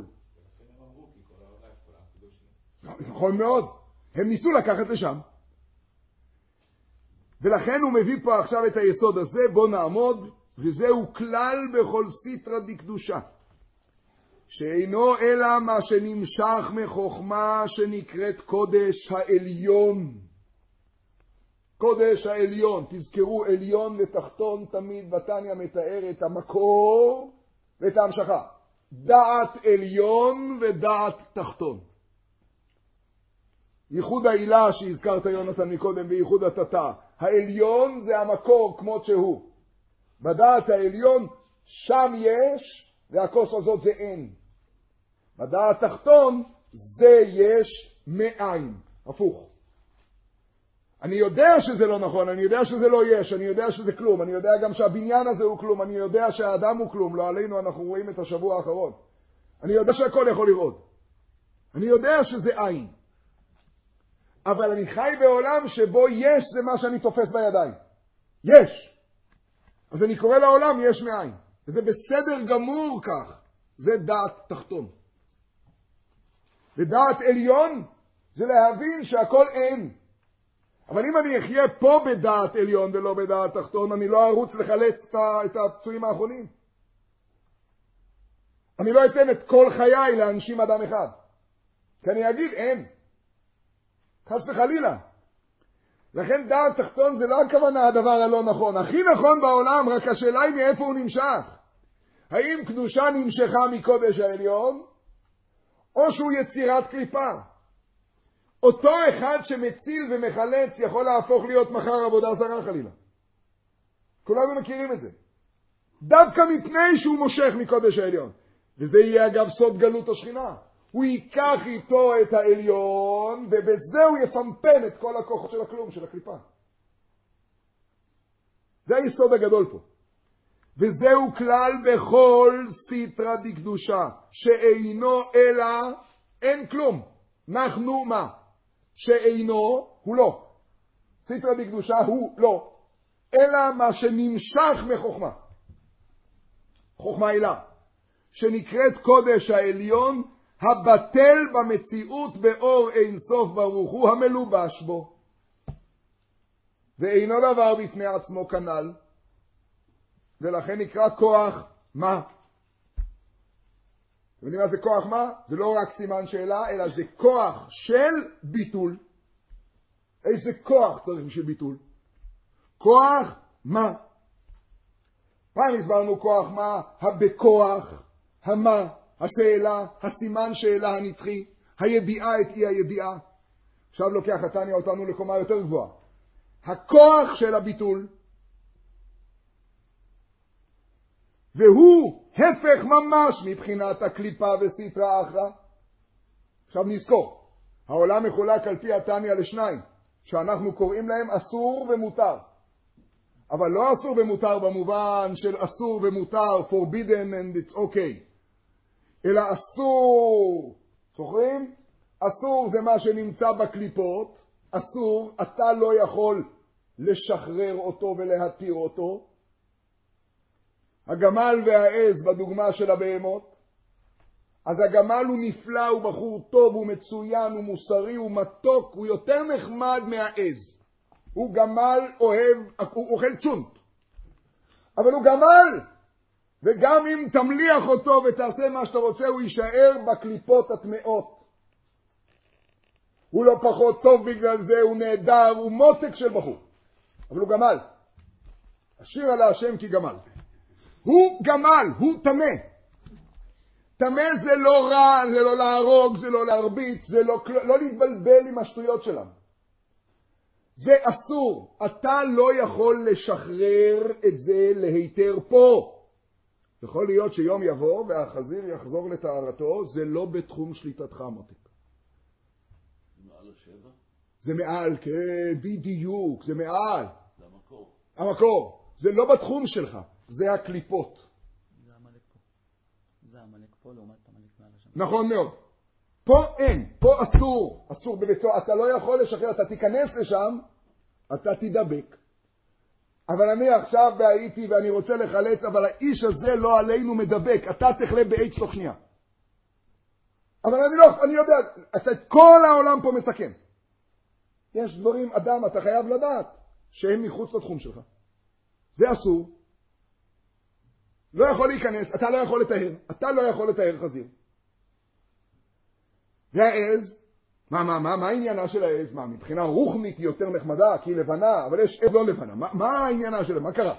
נכון מאוד. הם ניסו לקחת לשם. ולכן הוא מביא פה עכשיו את היסוד הזה, בוא נעמוד, וזהו כלל בכל סיטרא דקדושה, שאינו אלא מה שנמשך מחוכמה שנקראת קודש העליון. קודש העליון, תזכרו, עליון ותחתון תמיד בתניא מתאר את המקור ואת ההמשכה. דעת עליון ודעת תחתון. ייחוד העילה שהזכרת יונתן מקודם וייחוד התתה. העליון זה המקור כמות שהוא. בדעת העליון שם יש והכוס הזאת זה אין. בדעת תחתון זה יש מאין. הפוך. אני יודע שזה לא נכון, אני יודע שזה לא יש, אני יודע שזה כלום, אני יודע גם שהבניין הזה הוא כלום, אני יודע שהאדם הוא כלום, לא עלינו אנחנו רואים את השבוע האחרון. אני יודע שהכל יכול לראות. אני יודע שזה עין. אבל אני חי בעולם שבו יש זה מה שאני תופס בידיים. יש. אז אני קורא לעולם יש מאין. וזה בסדר גמור כך. זה דעת תחתון. ודעת עליון זה להבין שהכל אין. אבל אם אני אחיה פה בדעת עליון ולא בדעת תחתון, אני לא ארוץ לחלץ את הפצועים האחרונים. אני לא אתן את כל חיי לאנשים אדם אחד. כי אני אגיד אין. חס וחלילה. לכן דעת תחתון זה לא הכוונה הדבר הלא נכון. הכי נכון בעולם, רק השאלה היא מאיפה הוא נמשך. האם קדושה נמשכה מקודש העליון, או שהוא יצירת קליפה. אותו אחד שמציל ומחלץ יכול להפוך להיות מחר עבודה זרה חלילה. כולנו מכירים את זה. דווקא מפני שהוא מושך מקודש העליון. וזה יהיה אגב סוד גלות השכינה. הוא ייקח איתו את העליון, ובזה הוא יפמפן את כל הכוחות של הכלום, של הקליפה. זה היסוד הגדול פה. וזהו כלל בכל סיטרא דקדושה, שאינו אלא, אין כלום. אנחנו מה? שאינו, הוא לא. סיטרא דקדושה הוא לא. אלא מה שנמשך מחוכמה. חוכמה עילה. שנקראת קודש העליון, הבטל במציאות באור אין סוף ברוך הוא המלובש בו. ואינו דבר בפני עצמו כנל. ולכן נקרא כוח מה. אתם יודעים מה זה כוח מה? זה לא רק סימן שאלה, אלא זה כוח של ביטול. איזה כוח צריך בשביל ביטול? כוח מה? פעם הסברנו כוח מה? הבכוח, המה, השאלה, הסימן שאלה הנצחי, הידיעה את אי הידיעה. עכשיו לוקח התניא אותנו לקומה יותר גבוהה. הכוח של הביטול, והוא הפך ממש מבחינת הקליפה וסיטרא אחרא. עכשיו נזכור, העולם מחולק על פי התניא לשניים, שאנחנו קוראים להם אסור ומותר. אבל לא אסור ומותר במובן של אסור ומותר, forbidden and it's okay. אלא אסור, זוכרים? אסור זה מה שנמצא בקליפות, אסור, אתה לא יכול לשחרר אותו ולהתיר אותו. הגמל והעז בדוגמה של הבהמות, אז הגמל הוא נפלא, הוא בחור טוב, הוא מצוין, הוא מוסרי, הוא מתוק, הוא יותר נחמד מהעז. הוא גמל אוהב, הוא אוכל צ'ונט. אבל הוא גמל, וגם אם תמליח אותו ותעשה מה שאתה רוצה, הוא יישאר בקליפות הטמאות. הוא לא פחות טוב בגלל זה, הוא נהדר, הוא מותק של בחור. אבל הוא גמל. השיר על השם כי גמל. הוא גמל, הוא תמה. טמא זה לא רע, זה לא להרוג, זה לא להרביץ, זה לא, לא להתבלבל עם השטויות שלנו. זה אסור. אתה לא יכול לשחרר את זה להיתר פה. יכול להיות שיום יבוא והחזיר יחזור לטהרתו, זה לא בתחום שליטתך, מותק. זה מעל השבע? זה מעל, כן, בדיוק, זה מעל. זה המקור. המקור. זה לא בתחום שלך, זה הקליפות. זה המלך פה. זה המלך פה לעומת המלך מעל השם. נכון מאוד. פה אין, פה אסור, אסור בביתו, אתה לא יכול לשחרר, אתה תיכנס לשם, אתה תדבק. אבל אני עכשיו בהייתי ואני רוצה לחלץ, אבל האיש הזה לא עלינו מדבק, אתה תחלה באיידס תוך שנייה. אבל אני לא, אני יודע, אתה את כל העולם פה מסכן. יש דברים, אדם, אתה חייב לדעת, שהם מחוץ לתחום שלך. זה אסור. לא יכול להיכנס, אתה לא יכול לתאר, אתה לא יכול לתאר חזיר. והעז, מה, מה, מה, מה העניינה של העז? מה, מבחינה רוחנית היא יותר נחמדה, כי היא לבנה, אבל יש עז לא לבנה. מה, מה העניינה שלה? מה קרה?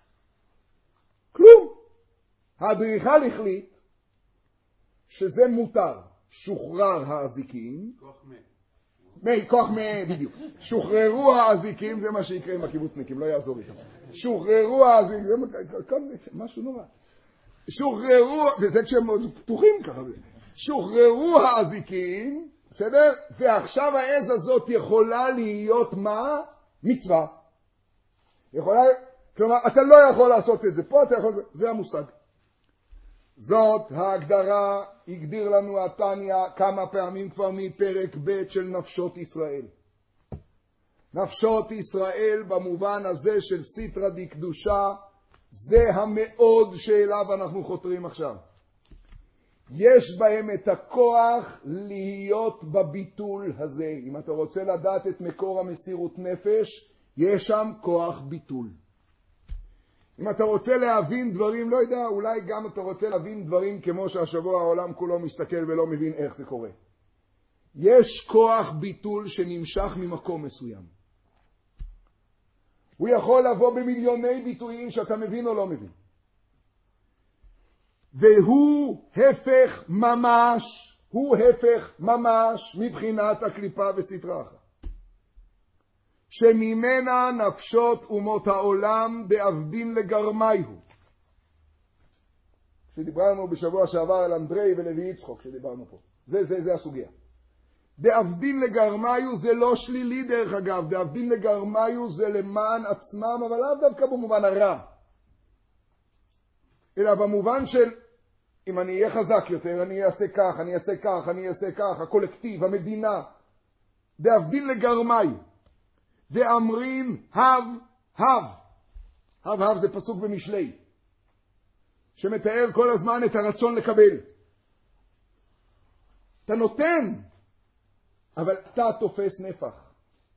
כלום. האדריכל החליט שזה מותר. שוחרר האזיקים. כוח מי. מי, כוח מי, בדיוק. שוחררו האזיקים, זה מה שיקרה עם הקיבוצניקים, לא יעזור איתם. שוחררו האזיקים, זה משהו נורא. שוחררו, וזה כשהם פתוחים ככה, שוחררו האזיקים, בסדר? ועכשיו העז הזאת יכולה להיות מה? מצווה. יכולה, כלומר, אתה לא יכול לעשות את זה פה, אתה יכול, זה המושג. זאת ההגדרה, הגדיר לנו התניא כמה פעמים כבר מפרק ב' של נפשות ישראל. נפשות ישראל במובן הזה של סיטרא דקדושה, זה המאוד שאליו אנחנו חותרים עכשיו. יש בהם את הכוח להיות בביטול הזה. אם אתה רוצה לדעת את מקור המסירות נפש, יש שם כוח ביטול. אם אתה רוצה להבין דברים, לא יודע, אולי גם אתה רוצה להבין דברים כמו שהשבוע העולם כולו מסתכל ולא מבין איך זה קורה. יש כוח ביטול שנמשך ממקום מסוים. הוא יכול לבוא במיליוני ביטויים שאתה מבין או לא מבין. והוא הפך ממש, הוא הפך ממש מבחינת הקליפה וסטרה אחת. שממנה נפשות אומות העולם דאבדין לגרמייהו. כשדיברנו בשבוע שעבר על אנדרי ולוי יצחוק, כשדיברנו פה. זה, זה, זה הסוגיה. דאבדין לגרמייהו זה לא שלילי דרך אגב, דאבדין לגרמייהו זה למען עצמם, אבל לאו דווקא במובן הרע. אלא במובן של, אם אני אהיה חזק יותר, אני אעשה כך, אני אעשה כך, אני אעשה כך, הקולקטיב, המדינה. דאבדין לגרמייהו. ואמרים הב, הב. הב, הב זה פסוק במשלי, שמתאר כל הזמן את הרצון לקבל. אתה נותן, אבל אתה תופס נפח.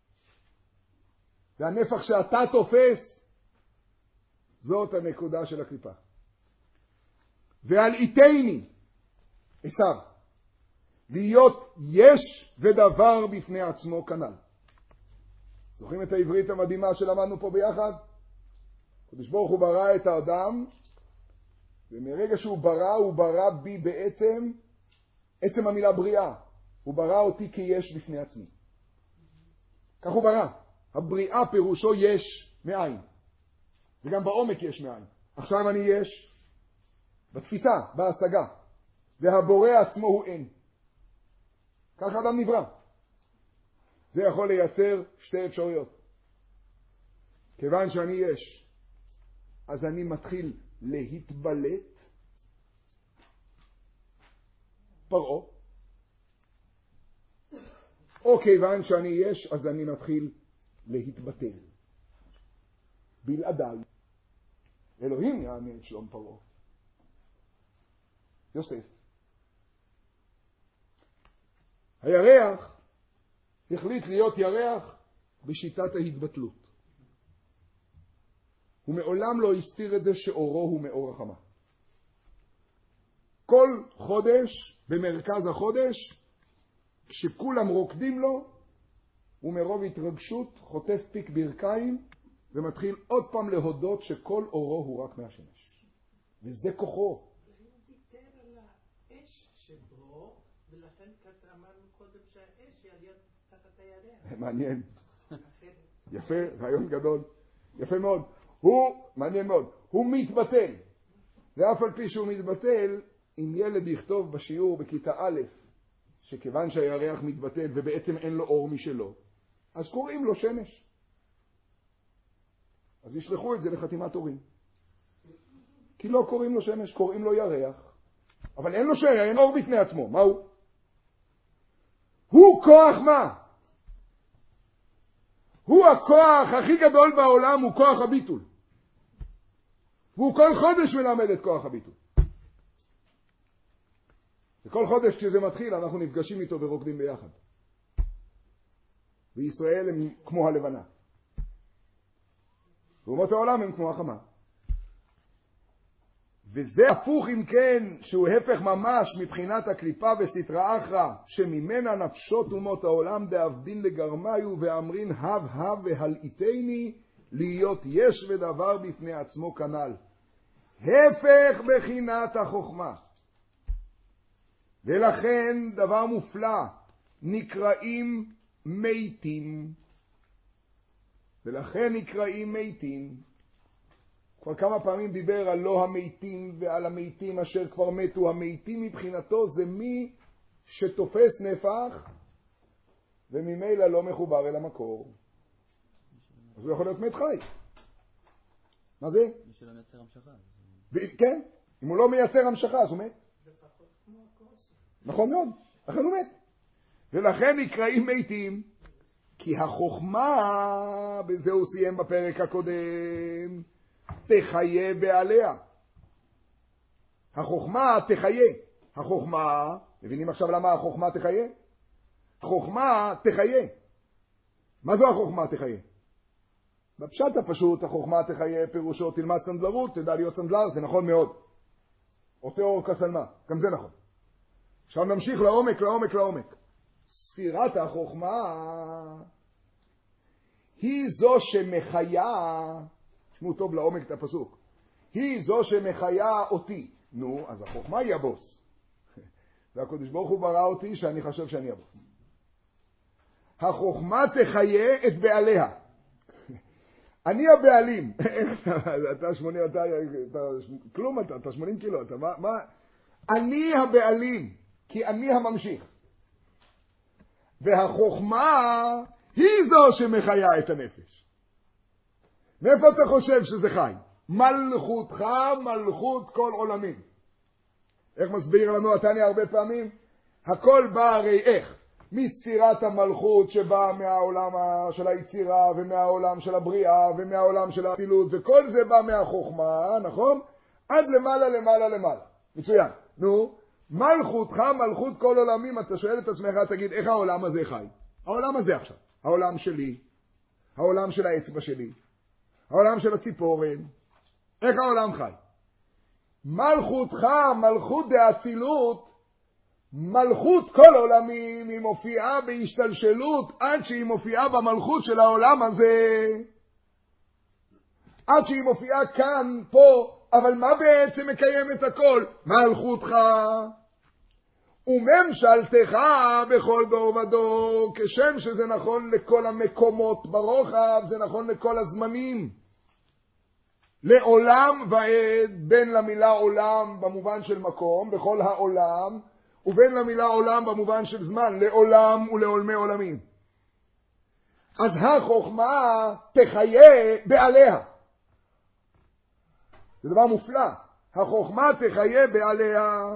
והנפח שאתה תופס, זאת הנקודה של הקליפה. ועל איתני, עשיו, להיות יש ודבר בפני עצמו כנ"ל. זוכרים את העברית המדהימה שלמדנו פה ביחד? הקדוש ברוך הוא ברא את האדם, ומרגע שהוא ברא, הוא ברא בי בעצם, עצם המילה בריאה. הוא ברא אותי כיש בפני עצמי. כך הוא ברא. הבריאה פירושו יש מאין. וגם בעומק יש מאין. עכשיו אני יש בתפיסה, בהשגה. והבורא עצמו הוא אין. כך אדם נברא. זה יכול לייצר שתי אפשרויות. כיוון שאני יש, אז אני מתחיל להתבלט, פרעה, או כיוון שאני יש, אז אני מתחיל להתבטל. בלעדיי, אלוהים יענה את שלום פרעה. יוסף. הירח החליט להיות ירח בשיטת ההתבטלות. הוא מעולם לא הסתיר את זה שאורו הוא מאור החמה. כל חודש, במרכז החודש, כשכולם רוקדים לו, הוא מרוב התרגשות חוטף פיק ברכיים ומתחיל עוד פעם להודות שכל אורו הוא רק מהשמש. וזה כוחו. הוא ויתר על שבו, ולכן כת אמרנו קודם שהאש היא על יד תחת הירח. מעניין. יפה, רעיון גדול. יפה מאוד. הוא, מעניין מאוד, הוא מתבטל. ואף על פי שהוא מתבטל, אם ילד יכתוב בשיעור בכיתה א', שכיוון שהירח מתבטל ובעצם אין לו אור משלו, אז קוראים לו שמש. אז ישלחו את זה לחתימת הורים. כי לא קוראים לו שמש, קוראים לו ירח. אבל אין לו שמש, אין אור בפני עצמו. מה הוא? הוא כוח מה? הוא הכוח הכי גדול בעולם, הוא כוח הביטול. והוא כל חודש מלמד את כוח הביטול. וכל חודש כשזה מתחיל אנחנו נפגשים איתו ורוקדים ביחד. בישראל הם כמו הלבנה. ואומות העולם הם כמו החמה. וזה הפוך אם כן, שהוא הפך ממש מבחינת הקליפה וסתרא אחרא, שממנה נפשות אומות העולם דאבדין לגרמיו ואמרין הב הב והלעיתני להיות יש ודבר בפני עצמו כנ"ל. הפך בחינת החוכמה. ולכן דבר מופלא, נקראים מתים. ולכן נקראים מתים. כבר כמה פעמים דיבר על לא המתים ועל המתים אשר כבר מתו. המתים מבחינתו זה מי שתופס נפח וממילא לא מחובר אל המקור. אז הוא יכול להיות מת חי. מה זה? מי שלא מייצר המשכה. כן, אם הוא לא מייצר המשכה אז הוא מת. נכון מאוד, לכן הוא מת. ולכן נקראים מתים, כי החוכמה, בזה הוא סיים בפרק הקודם, תחיה בעליה. החוכמה תחיה. החוכמה, מבינים עכשיו למה החוכמה תחיה? החוכמה תחיה. מה זו החוכמה תחיה? בפשט הפשוט, החוכמה תחיה פירושו תלמד סנדלרות, תדע להיות סנדלר, זה נכון מאוד. או תיאור כסלמה, גם זה נכון. עכשיו נמשיך לעומק, לעומק, לעומק. ספירת החוכמה היא זו שמחיה, תשמעו טוב לעומק את הפסוק, היא זו שמחיה אותי. נו, אז החוכמה היא הבוס. והקדוש ברוך הוא ברא אותי שאני חושב שאני הבוס. החוכמה תחיה את בעליה. אני הבעלים. אתה שמונים, אתה, אתה, כלום אתה, אתה שמונים קילו, אתה, מה, מה? אני הבעלים, כי אני הממשיך. והחוכמה היא זו שמחיה את הנפש. מאיפה אתה חושב שזה חי? מלכותך מלכות כל עולמים. איך מסביר לנו התניא הרבה פעמים? הכל בא הרי איך? מספירת המלכות שבאה מהעולם של היצירה ומהעולם של הבריאה ומהעולם של האצילות, וכל זה בא מהחוכמה, נכון? עד למעלה למעלה למעלה. מצוין. נו, מלכותך מלכות כל עולמים. אתה שואל את עצמך, תגיד, איך העולם הזה חי? העולם הזה עכשיו, העולם שלי, העולם של האצבע שלי, העולם של הציפורן, איך העולם חי? מלכותך, מלכות דאצילות, מלכות כל עולמים, היא מופיעה בהשתלשלות עד שהיא מופיעה במלכות של העולם הזה, עד שהיא מופיעה כאן, פה. אבל מה בעצם מקיים את הכל? מלכותך וממשלתך בכל דור ודור, כשם שזה נכון לכל המקומות ברוחב, זה נכון לכל הזמנים. לעולם ועד, בין למילה עולם במובן של מקום, בכל העולם, ובין למילה עולם במובן של זמן, לעולם ולעולמי עולמים. אז החוכמה תחיה בעליה. זה דבר מופלא. החוכמה תחיה בעליה.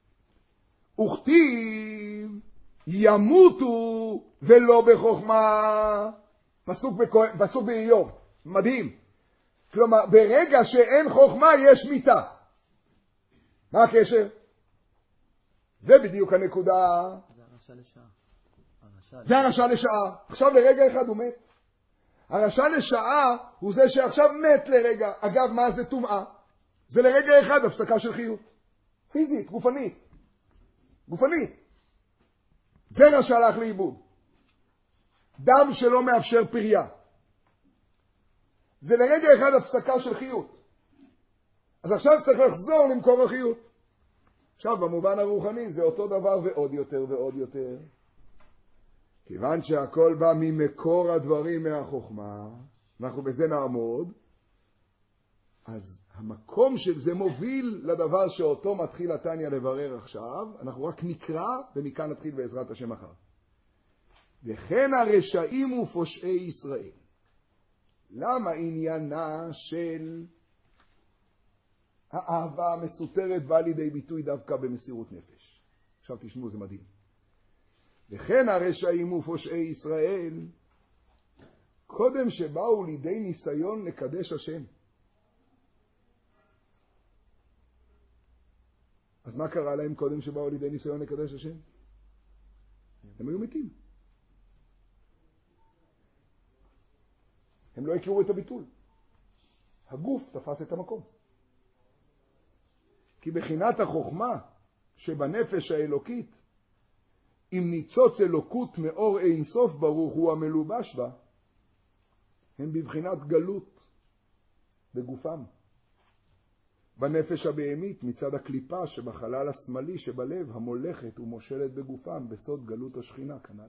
וכתיב ימותו ולא בחוכמה. פסוק, פסוק באיוב. מדהים. כלומר, ברגע שאין חוכמה יש מיתה. מה הקשר? זה בדיוק הנקודה. זה הרשע לשעה. הרשע זה הרשע לשעה. עכשיו לרגע אחד הוא מת. הרשע לשעה הוא זה שעכשיו מת לרגע. אגב, מה זה טומאה? זה לרגע אחד הפסקה של חיות. פיזית, גופנית. גופנית. זה רשע הלך לאיבוד. דם שלא מאפשר פריה. זה לרגע אחד הפסקה של חיות. אז עכשיו צריך לחזור למקור החיות. עכשיו, במובן הרוחני זה אותו דבר ועוד יותר ועוד יותר. כיוון שהכל בא ממקור הדברים מהחוכמה, אנחנו בזה נעמוד, אז המקום של זה מוביל לדבר שאותו מתחיל התניא לברר עכשיו, אנחנו רק נקרא ומכאן נתחיל בעזרת השם מחר. וכן הרשעים ופושעי ישראל. למה עניינה של האהבה המסותרת באה לידי ביטוי דווקא במסירות נפש? עכשיו תשמעו, זה מדהים. וכן הרשעים ופושעי ישראל, קודם שבאו לידי ניסיון לקדש השם. אז מה קרה להם קודם שבאו לידי ניסיון לקדש השם? הם היו מתים. הם לא הכירו את הביטול. הגוף תפס את המקום. כי בחינת החוכמה שבנפש האלוקית, אם ניצוץ אלוקות מאור אין סוף ברוך הוא המלובש בה, הם בבחינת גלות בגופם. בנפש הבהמית מצד הקליפה שבחלל השמאלי שבלב המולכת ומושלת בגופם בסוד גלות השכינה כנ"ל.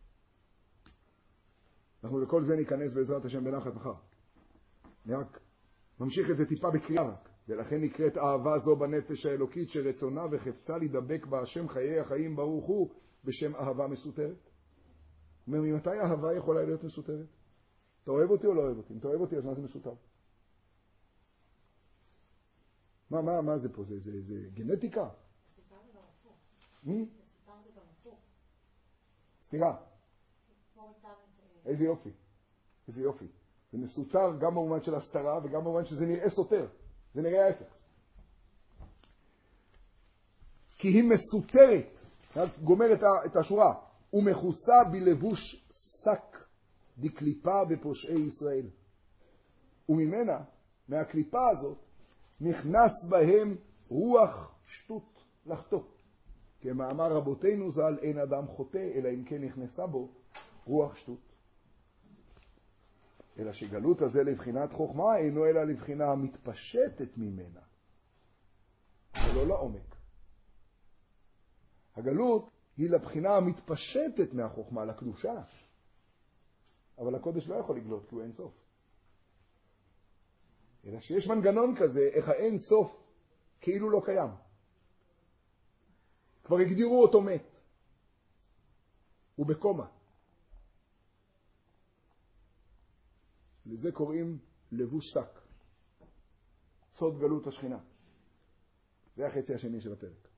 אנחנו לכל זה ניכנס בעזרת השם בנחת מחר. אני רק ממשיך את זה טיפה בקריאה רק, ולכן נקראת אהבה זו בנפש האלוקית שרצונה וחפצה להידבק בה השם חיי החיים ברוך הוא בשם אהבה מסותרת. אומר, ממתי אהבה יכולה להיות מסותרת? אתה אוהב אותי או לא אוהב אותי? אם אתה אוהב אותי אז מה זה מסותר? מה, מה, מה זה פה? זה, זה, זה גנטיקה? סתירה זה במפוך. מי? סתירה זה במפוך. סתירה. איזה יופי. איזה יופי. זה מסותר גם במובן של הסתרה וגם במובן שזה נראה סותר. זה נראה ההפך. כי היא מסותרת, גומר את השורה, ומכוסה בלבוש שק דקליפה בפושעי ישראל. וממנה, מהקליפה הזאת, נכנס בהם רוח שטות לחטוא. כמאמר רבותינו ז"ל, אין אדם חוטא, אלא אם כן נכנסה בו רוח שטות. אלא שגלות הזה לבחינת חוכמה אינו אלא לבחינה המתפשטת ממנה, ולא לעומק. הגלות היא לבחינה המתפשטת מהחוכמה, לקדושה. אבל הקודש לא יכול לגלות כי הוא אין סוף. אלא שיש מנגנון כזה, איך האין סוף כאילו לא קיים. כבר הגדירו אותו מת. הוא בקומה. לזה קוראים לבוש שק. סוד גלות השכינה. זה החצי השני של הפרק.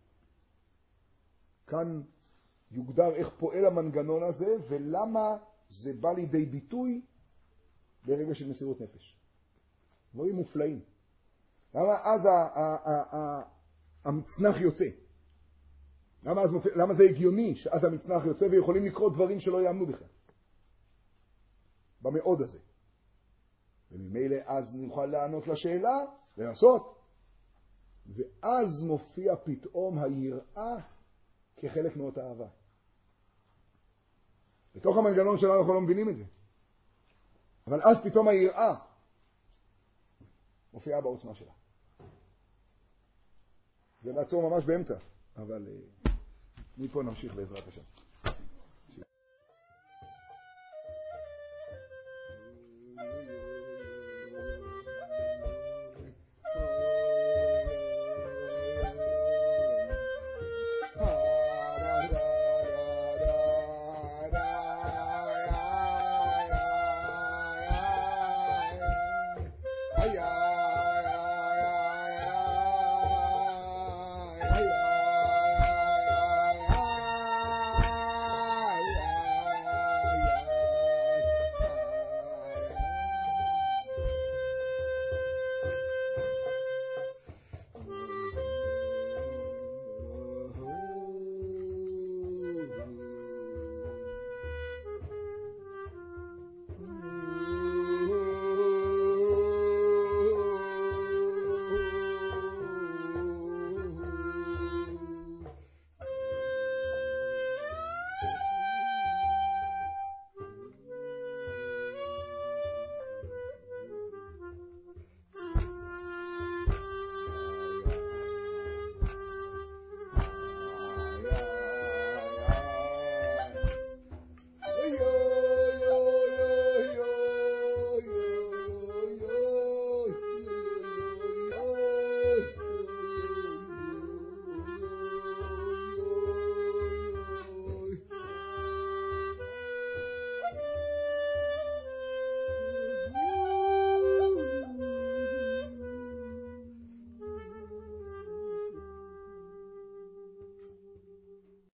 כאן יוגדר איך פועל המנגנון הזה ולמה זה בא לידי ביטוי ברגע של מסירות נפש. דברים מופלאים. למה אז המצנח יוצא? למה, אז, למה זה הגיוני שאז המצנח יוצא ויכולים לקרות דברים שלא יאמנו בכלל? במאוד הזה. וממילא אז נוכל לענות לשאלה ולעשות. ואז מופיע פתאום היראה כחלק מאותה אהבה. בתוך המנגנון שלנו אנחנו לא מבינים את זה. אבל אז פתאום היראה מופיעה בעוצמה שלה. זה לעצור ממש באמצע, אבל מפה נמשיך בעזרת השם.